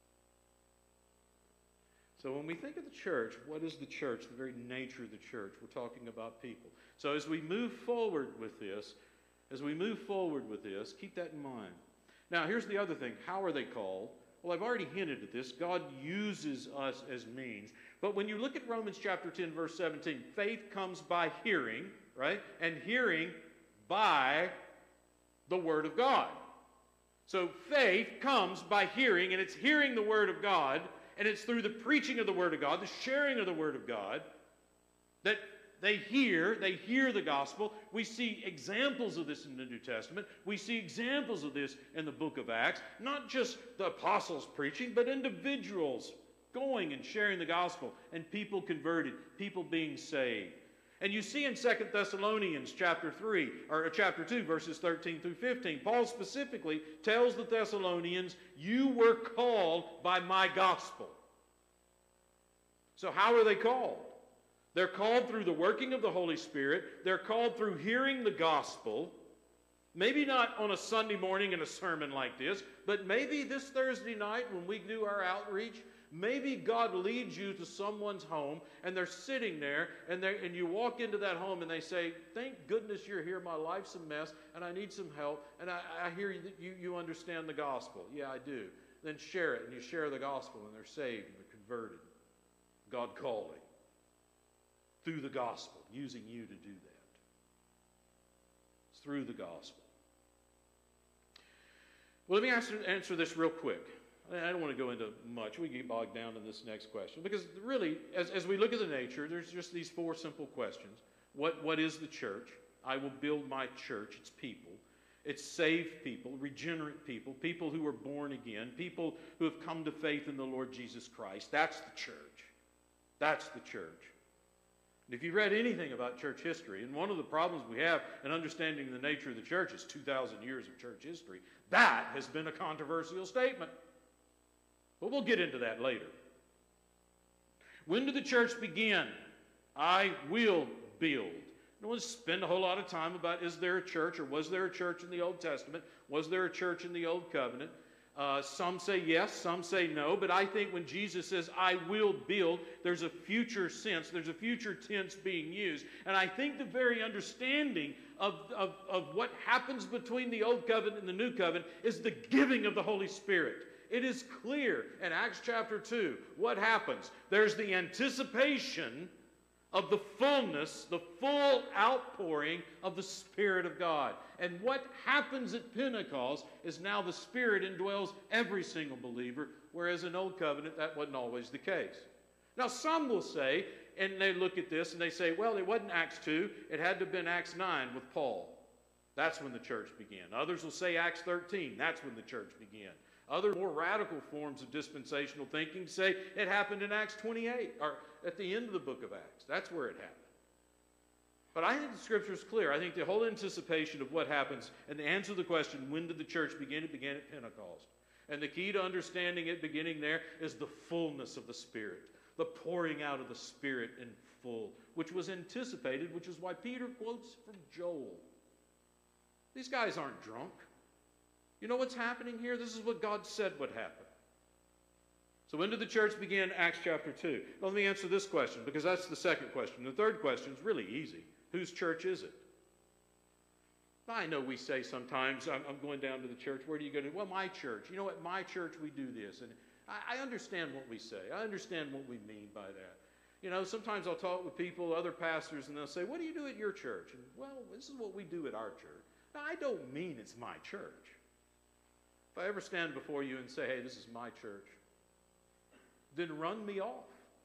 H: So when we think of the church, what is the church? The very nature of the church. We're talking about people. So as we move forward with this, keep that in mind. Now, here's the other thing. How are they called? Well, I've already hinted at this. God uses us as means. But when you look at Romans chapter 10, verse 17, faith comes by hearing, right? And hearing by the Word of God. So faith comes by hearing, and it's hearing the Word of God, and it's through the preaching of the Word of God, the sharing of the Word of God, that They hear the gospel. We see examples of this in the New Testament. We see examples of this in the book of Acts. Not just the apostles preaching, but individuals going and sharing the gospel, and people converted, people being saved. And you see in 2 Thessalonians chapter 2, verses 13 through 15, Paul specifically tells the Thessalonians, you were called by my gospel. So how are they called? They're called through the working of the Holy Spirit. They're called through hearing the gospel. Maybe not on a Sunday morning in a sermon like this, but maybe this Thursday night when we do our outreach, maybe God leads you to someone's home and they're sitting there and you walk into that home and they say, thank goodness you're here, my life's a mess and I need some help, and I hear you understand the gospel. Yeah, I do. Then share it, and you share the gospel and they're saved and they're converted. God calling through the gospel, using you to do that. It's through the gospel. Well, let me answer this real quick. I don't want to go into much. We get bogged down in this next question. Because really, as we look at the nature, there's just these four simple questions. What is the church? I will build my church. It's people. It's saved people, regenerate people, people who are born again, people who have come to faith in the Lord Jesus Christ. That's the church. That's the church. And if you've read anything about church history, and one of the problems we have in understanding the nature of the church is 2,000 years of church history, that has been a controversial statement. But we'll get into that later. When did the church begin? I will build. I don't want to spend a whole lot of time about is there a church or was there a church in the Old Testament? Was there a church in the Old Covenant? Some say yes, some say no, but I think when Jesus says, I will build, there's a future sense, there's a future tense being used. And I think the very understanding of what happens between the Old Covenant and the New Covenant is the giving of the Holy Spirit. It is clear in Acts chapter 2 what happens. There's the anticipation of the fullness, the full outpouring of the Spirit of God. And what happens at Pentecost is now the Spirit indwells every single believer, whereas in Old Covenant that wasn't always the case. Now some will say, and they look at this and they say, well, it wasn't Acts 2, it had to have been Acts 9 with Paul. That's when the church began. Others will say Acts 13, that's when the church began. Other more radical forms of dispensational thinking say it happened in Acts 28, or at the end of the book of Acts. That's where it happened. But I think the Scripture is clear. I think the whole anticipation of what happens, and the answer to the question, when did the church begin? It began at Pentecost. And the key to understanding it beginning there is the fullness of the Spirit, the pouring out of the Spirit in full, which was anticipated, which is why Peter quotes from Joel. These guys aren't drunk. You know what's happening here? This is what God said would happen. So when did the church begin? Acts chapter 2. Well, let me answer this question, because that's the second question. The third question is really easy. Whose church is it? I know we say sometimes, I'm going down to the church. Where do you go to? Well, my church. You know what? My church, we do this. And I understand what we say. I understand what we mean by that. You know, sometimes I'll talk with people, other pastors, and they'll say, what do you do at your church? And, well, this is what we do at our church. Now, I don't mean it's my church. If I ever stand before you and say, hey, this is my church, then run me off.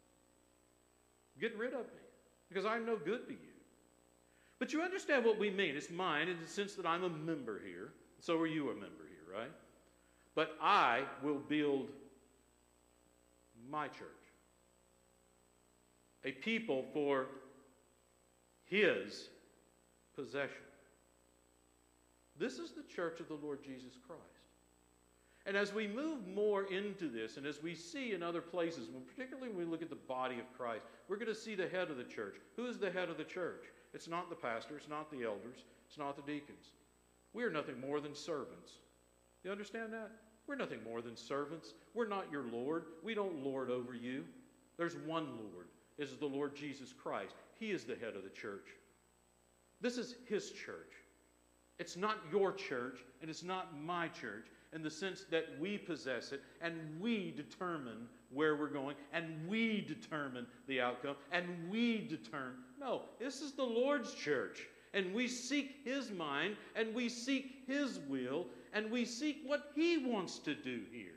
H: Get rid of me, because I'm no good to you. But you understand what we mean. It's mine in the sense that I'm a member here. So are you a member here, right? But I will build my church. A people for His possession. This is the church of the Lord Jesus Christ. And as we move more into this, and as we see in other places, particularly when we look at the body of Christ, we're going to see the head of the church. Who is the head of the church? It's not the pastor, it's not the elders, it's not the deacons. We are nothing more than servants. You understand that? We're nothing more than servants. We're not your Lord. We don't lord over you. There's one Lord. This is the Lord Jesus Christ. He is the head of the church. This is His church. It's not your church, and it's not my church, in the sense that we possess it, and we determine where we're going, and we determine the outcome, and we determine. No, this is the Lord's church, and we seek His mind, and we seek His will, and we seek what He wants to do here.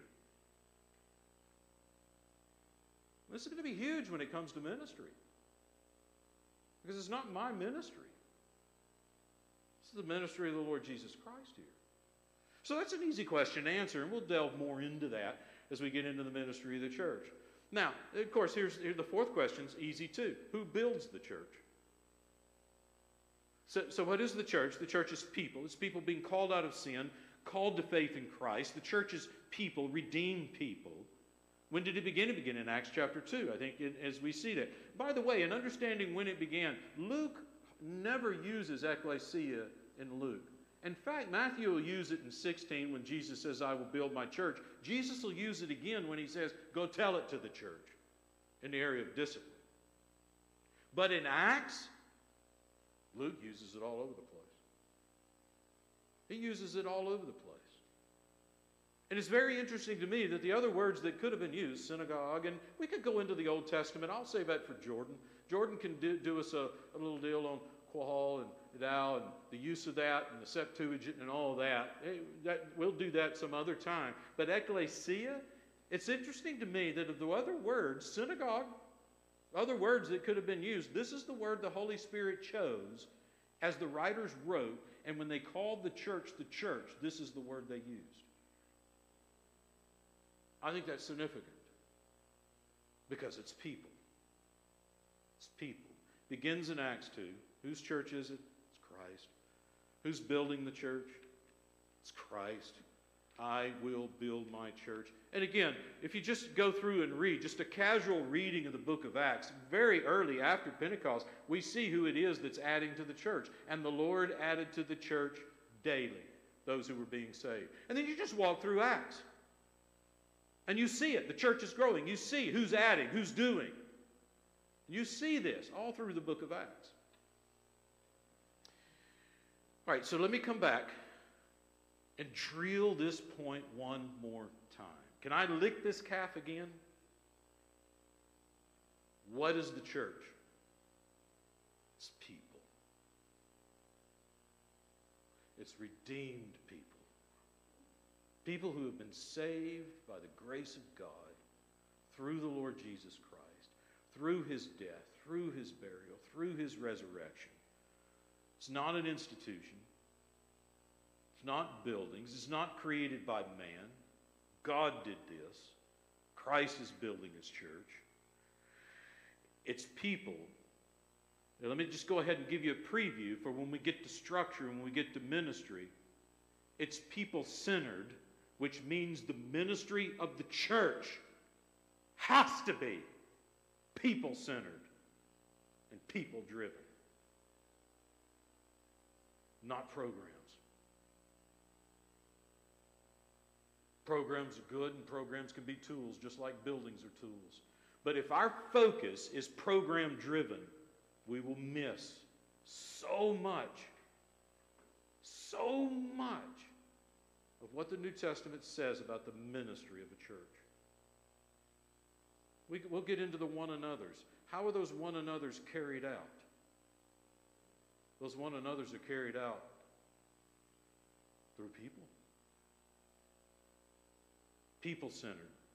H: This is going to be huge when it comes to ministry. Because it's not my ministry. This is the ministry of the Lord Jesus Christ here. So that's an easy question to answer, and we'll delve more into that as we get into the ministry of the church. Now, of course, here's the fourth question. It's easy too. Who builds the church? So what is the church? The church is people. It's people being called out of sin, called to faith in Christ. The church is people, redeemed people. When did it begin? It began in Acts chapter 2, I think, as we see that. By the way, in understanding when it began, Luke never uses ecclesia in Luke. In fact, Matthew will use it in 16 when Jesus says, I will build my church. Jesus will use it again when he says, go tell it to the church in the area of discipline. But in Acts, Luke uses it all over the place. He uses it all over the place. And it's very interesting to me that the other words that could have been used, synagogue, and we could go into the Old Testament. I'll save that for Jordan. Jordan can do us a little deal on Qahal and Edal and the use of that and the Septuagint and all that. We'll do that some other time. But ecclesia, it's interesting to me that of the other words, synagogue, other words that could have been used, this is the word the Holy Spirit chose as the writers wrote, and when they called the church, this is the word they used. I think that's significant because it's people. It's people. Begins in Acts 2. Whose church is it? It's Christ. Who's building the church? It's Christ. I will build my church. And again, if you just go through and read, just a casual reading of the book of Acts, very early after Pentecost, we see who it is that's adding to the church. And the Lord added to the church daily those who were being saved. And then you just walk through Acts. And you see it. The church is growing. You see who's adding, who's doing. You see this all through the book of Acts. All right, so let me come back and drill this point one more time. Can I lick this calf again? What is the church? It's people. It's redeemed people. People who have been saved by the grace of God through the Lord Jesus Christ, through his death, through his burial, through his resurrection. It's not an institution. It's not buildings. It's not created by man. God did this. Christ is building his church. It's people. Now, let me just go ahead and give you a preview for when we get to structure and when we get to ministry. It's people-centered, which means the ministry of the church has to be people-centered and people-driven, not programs. Programs are good and programs can be tools, just like buildings are tools. But if our focus is program-driven, we will miss so much of what the New Testament says about the ministry of a church. We'll get into the one-another's. How are those one-another's carried out? Those one-another's are carried out through people. People-centered.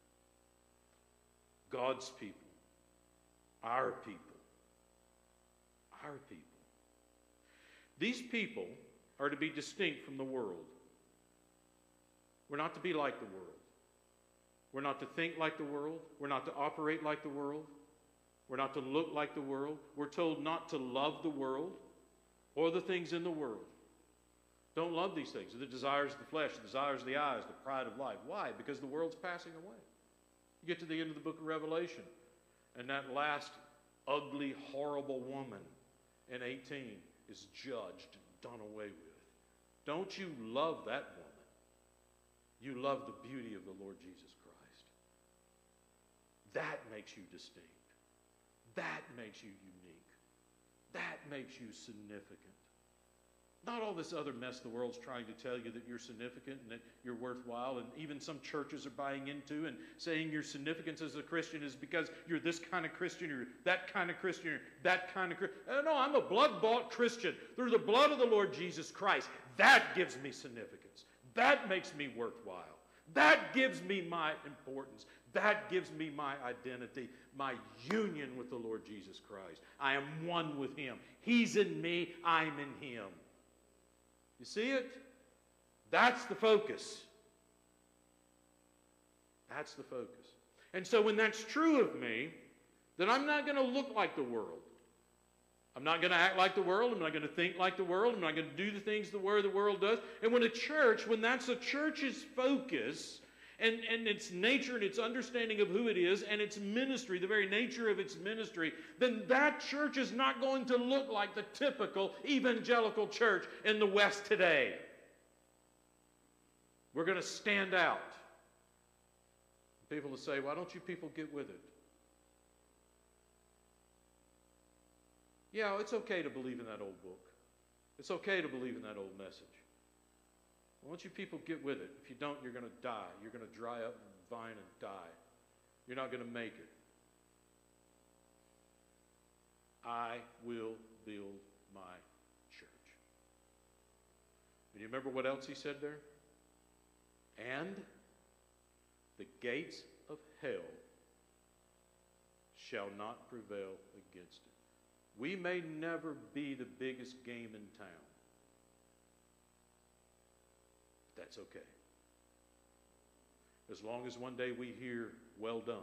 H: God's people. Our people. Our people. These people are to be distinct from the world. We're not to be like the world. We're not to think like the world. We're not to operate like the world. We're not to look like the world. We're told not to love the world or the things in the world. Don't love these things. The desires of the flesh, the desires of the eyes, the pride of life. Why? Because the world's passing away. You get to the end of the book of Revelation, and that last ugly, horrible woman in 18 is judged and done away with. Don't you love that woman? You love the beauty of the Lord Jesus Christ. That makes you distinct. That makes you unique. That makes you significant. Not all this other mess the world's trying to tell you that you're significant and that you're worthwhile, and even some churches are buying into and saying your significance as a Christian is because you're this kind of Christian or that kind of Christian or that kind of Christian. No, I'm a blood-bought Christian through the blood of the Lord Jesus Christ. That gives me significance. That makes me worthwhile. That gives me my importance. That gives me my identity, my union with the Lord Jesus Christ. I am one with Him. He's in me, I'm in Him. You see it? That's the focus. That's the focus. And so when that's true of me, then I'm not going to look like the world. I'm not going to act like the world. I'm not going to think like the world. I'm not going to do the things the world does. And when that's a church's focus, and its nature and its understanding of who it is and its ministry, the very nature of its ministry, then that church is not going to look like the typical evangelical church in the West today. We're going to stand out. People will say, why don't you people get with it? Yeah, it's okay to believe in that old book. It's okay to believe in that old message. Why don't you people get with it? If you don't, you're going to die. You're going to dry up and vine and die. You're not going to make it. I will build my church. And you remember what else he said there? And the gates of hell shall not prevail against it. We may never be the biggest game in town. But that's okay. As long as one day we hear, well done,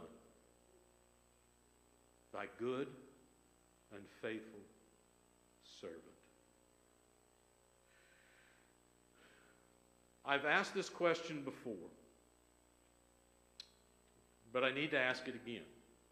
H: thy good and faithful servant. I've asked this question before, but I need to ask it again.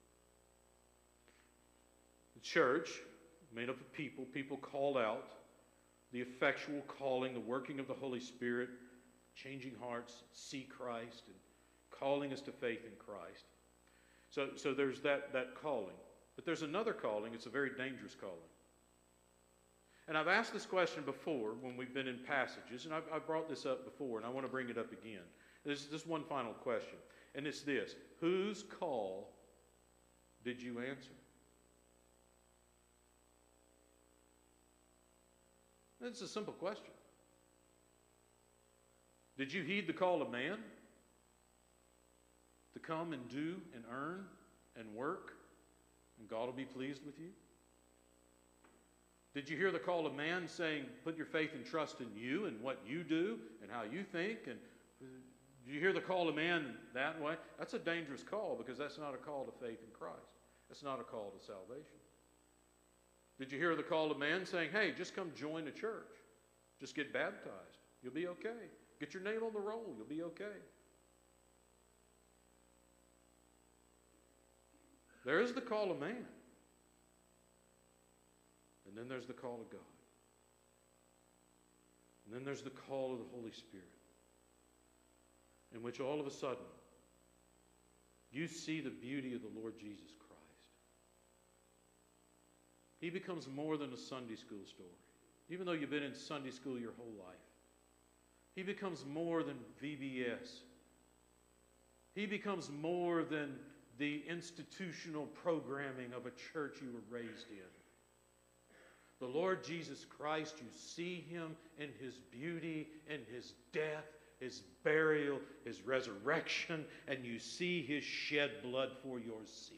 H: The church, made up of people called out, the effectual calling, the working of the Holy Spirit, changing hearts, see Christ, and calling us to faith in Christ. So there's that calling. But there's another calling. It's a very dangerous calling. And I've asked this question before when we've been in passages, and I've brought this up before, and I want to bring it up again. There's just one final question, and it's this. Whose call did you answer? It's a simple question. Did you heed the call of man to come and do and earn and work, and God will be pleased with you? Did you hear the call of man saying, put your faith and trust in you and what you do and how you think? And did you hear the call of man that way? That's a dangerous call, because that's not a call to faith in Christ. That's not a call to salvation. Did you hear the call of man saying, hey, just come join a church. Just get baptized. You'll be okay. Get your name on the roll. You'll be okay. There is the call of man. And then there's the call of God. And then there's the call of the Holy Spirit, in which all of a sudden you see the beauty of the Lord Jesus Christ. He becomes more than a Sunday school story. Even though you've been in Sunday school your whole life, he becomes more than VBS. He becomes more than the institutional programming of a church you were raised in. The Lord Jesus Christ, you see him in his beauty, in his death, his burial, his resurrection, and you see his shed blood for your sin.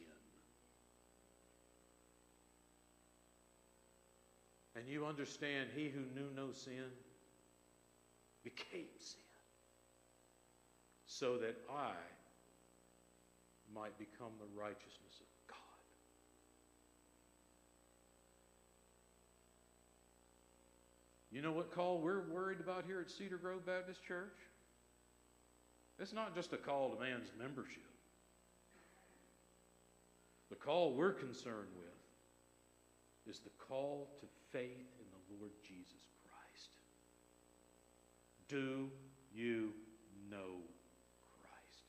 H: And you understand he who knew no sin became sin, so that I might become the righteousness of God. You know what call we're worried about here at Cedar Grove Baptist Church? It's not just a call to man's membership. The call we're concerned with is the call to faith in the Lord Jesus Christ. Do you know Christ?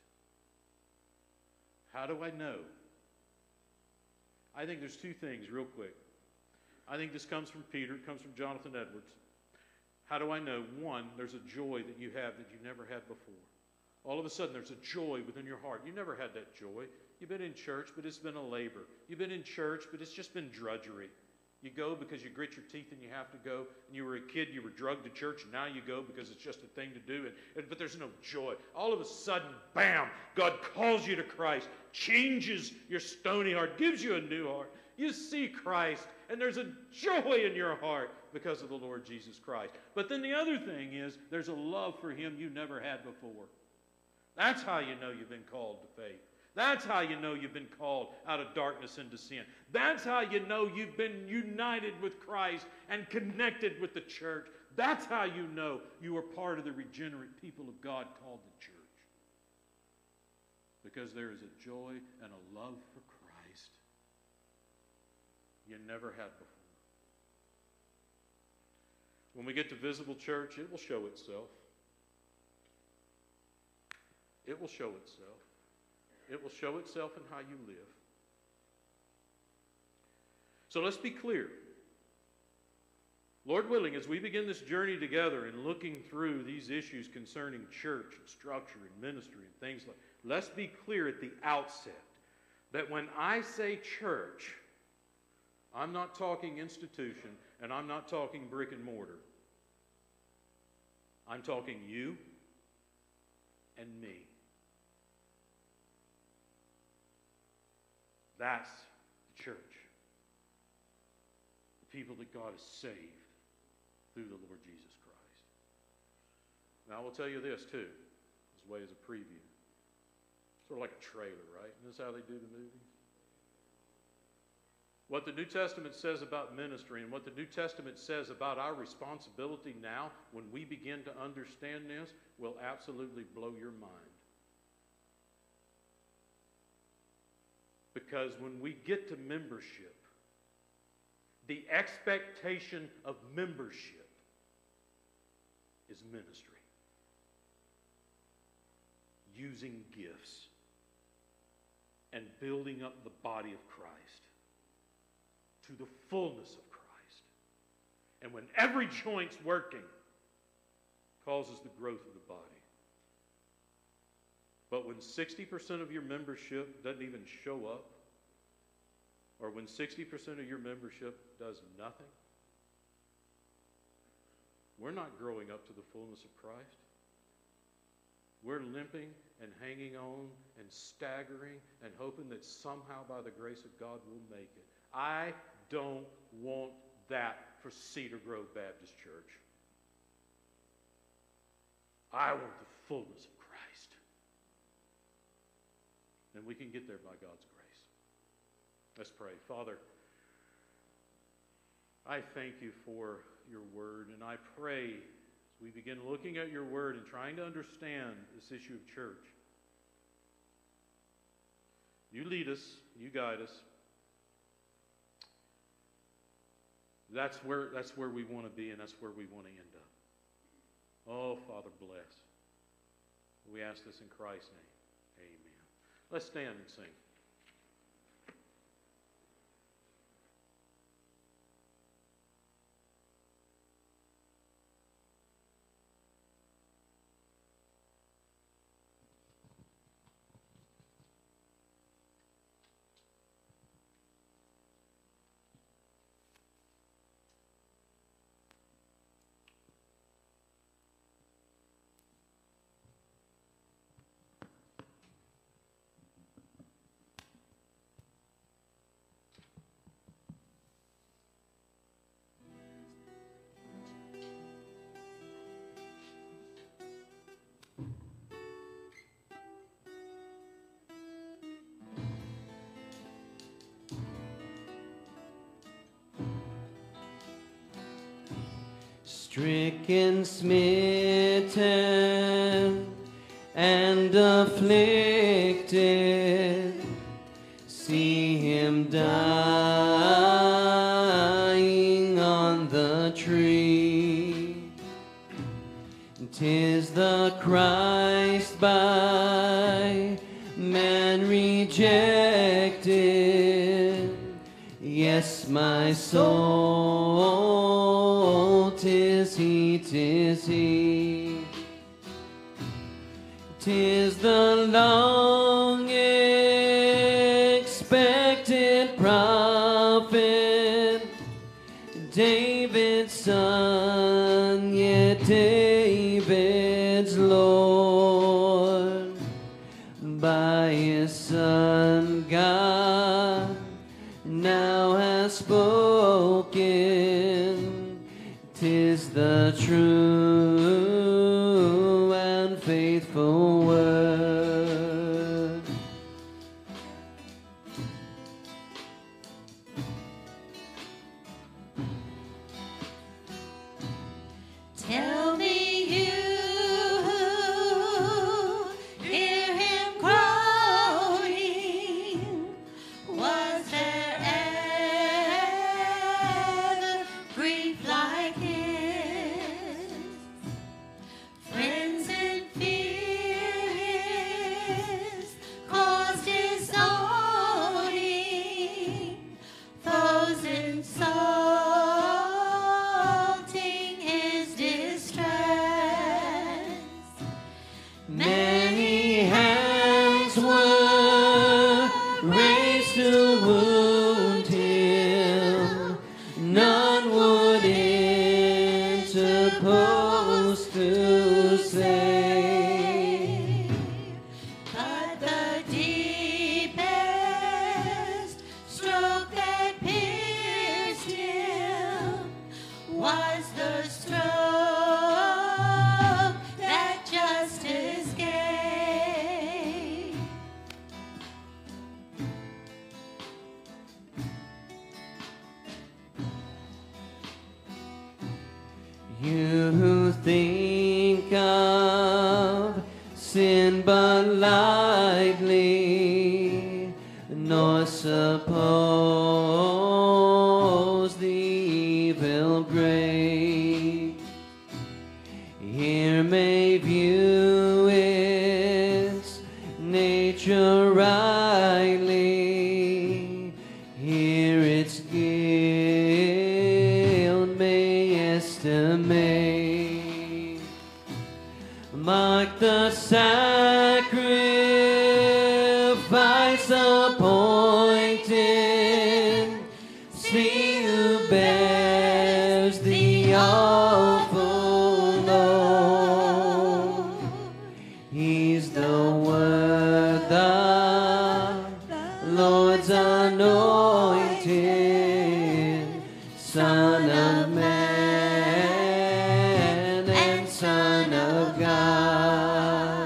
H: How do I know? I think there's two things real quick. I think this comes from Peter, it comes from Jonathan Edwards. How do I know? One, there's a joy that you have that you never had before. All of a sudden there's a joy within your heart. You never had that joy. You've been in church, but it's been a labor. You've been in church, but it's just been drudgery. You go because you grit your teeth and you have to go. And you were a kid, you were drugged to church, and now you go because it's just a thing to do. But there's no joy. All of a sudden, bam, God calls you to Christ, changes your stony heart, gives you a new heart. You see Christ, and there's a joy in your heart because of the Lord Jesus Christ. But then the other thing is, there's a love for Him you never had before. That's how you know you've been called to faith. That's how you know you've been called out of darkness into sin. That's how you know you've been united with Christ and connected with the church. That's how you know you are part of the regenerate people of God called the church. Because there is a joy and a love for Christ you never had before. When we get to visible church, it will show itself. It will show itself. It will show itself in how you live. So let's be clear. Lord willing, as we begin this journey together and looking through these issues concerning church and structure and ministry and things like that, let's be clear at the outset that when I say church, I'm not talking institution and I'm not talking brick and mortar. I'm talking you and me. That's the church. The people that God has saved through the Lord Jesus Christ. Now, I will tell you this, too, this way as a preview. Sort of like a trailer, right? Isn't this how they do the movies? What the New Testament says about ministry and what the New Testament says about our responsibility now, when we begin to understand this, will absolutely blow your mind. Because when we get to membership, the expectation of membership is ministry. Using gifts and building up the body of Christ to the fullness of Christ. And when every joint's working, causes the growth of the body. But when 60% of your membership doesn't even show up, or when 60% of your membership does nothing, we're not growing up to the fullness of Christ. We're limping and hanging on and staggering and hoping that somehow by the grace of God we'll make it. I don't want that for Cedar Grove Baptist Church. I want the fullness of Christ. And we can get there by God's grace. Let's pray. Father, I thank you for your word, and I pray as we begin looking at your word and trying to understand this issue of church, you lead us, you guide us. That's where we want to be, and that's where we want to end up. Oh, Father, bless. We ask this in Christ's name. Amen. Let's stand and sing.
C: Stricken, smitten, and afflicted, see him dying on the tree. 'Tis the Christ by man rejected, yes, my soul, 'tis he, 'tis he. 'Tis the long expected prophet, David's son, yet David's Lord. By his Son, God now has spoken. 'Tis the true and faithful word.
E: Tell me you hear him groaning. Was there ever grief like his? Friends in fear his caused his owning. Foes insulting his distress.
C: Many hands were raised to wound him, none would interpose to save.
E: But the deepest stroke that pierced him was the stroke that just escaped.
C: You who think of sin but lightly, nor suppose the evil great, here may view its nature rightly, here its guilt may estimate. Mark the sacrifice appointed, see who bears the awful load. He's the word, the Lord's anointed, Son of Man and Son of God.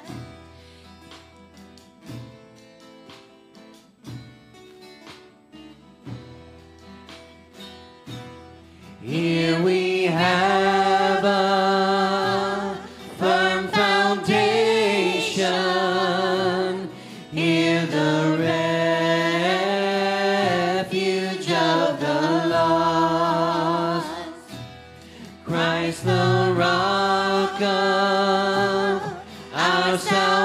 C: Here we have a firm foundation, here the refuge of the lost, Christ the rock of our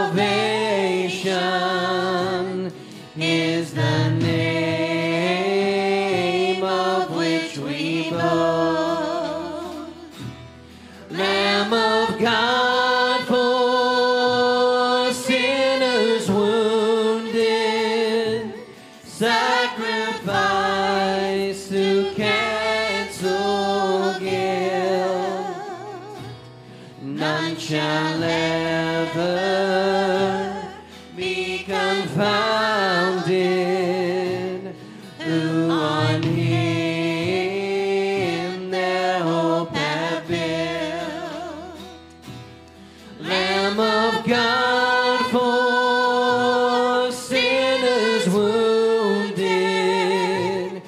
C: salvation is the name of which we boast. Lamb of God for sinners wounded, sacrifice to cancel guilt. None shall ever be confounded who on him their hope have built. Lamb of God for sinners wounded,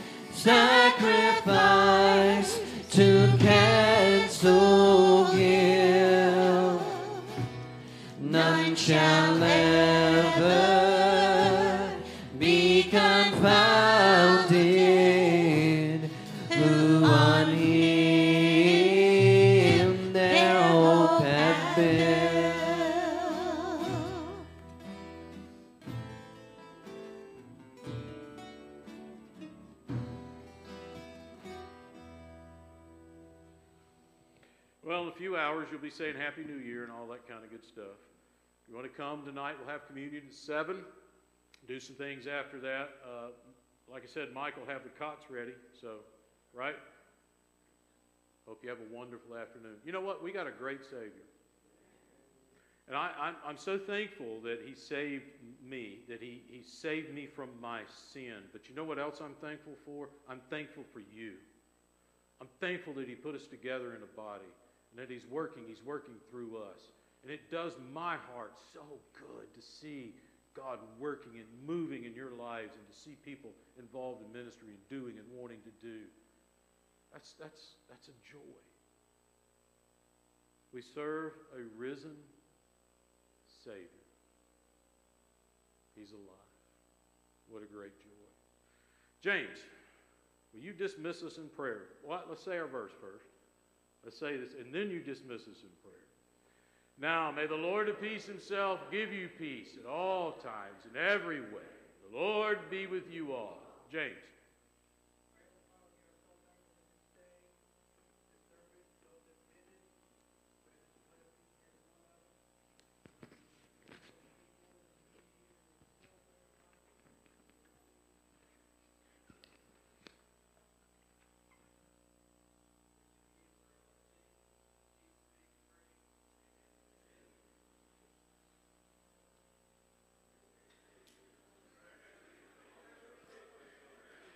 C: sacrifice to cancel guilt. None shall ever be confounded who on him their hope have built.
H: Well, in a few hours, you'll be saying Happy New Year and all that kind of good stuff. If you want to come tonight, we'll have communion at 7. Do some things after that. Like I said, Mike will have the cots ready. So, right? Hope you have a wonderful afternoon. You know what? We got a great Savior. And I'm so thankful that He saved me, that he saved me from my sin. But you know what else I'm thankful for? I'm thankful for you. I'm thankful that He put us together in a body and that He's working through us. And it does my heart so good to see God working and moving in your lives and to see people involved in ministry and doing and wanting to do. That's a joy. We serve a risen Savior. He's alive. What a great joy. James, will you dismiss us in prayer? Well, let's say our verse first. Let's say this, and then you dismiss us in prayer. Now, may the Lord of peace Himself give you peace at all times, in every way. The Lord be with you all. James.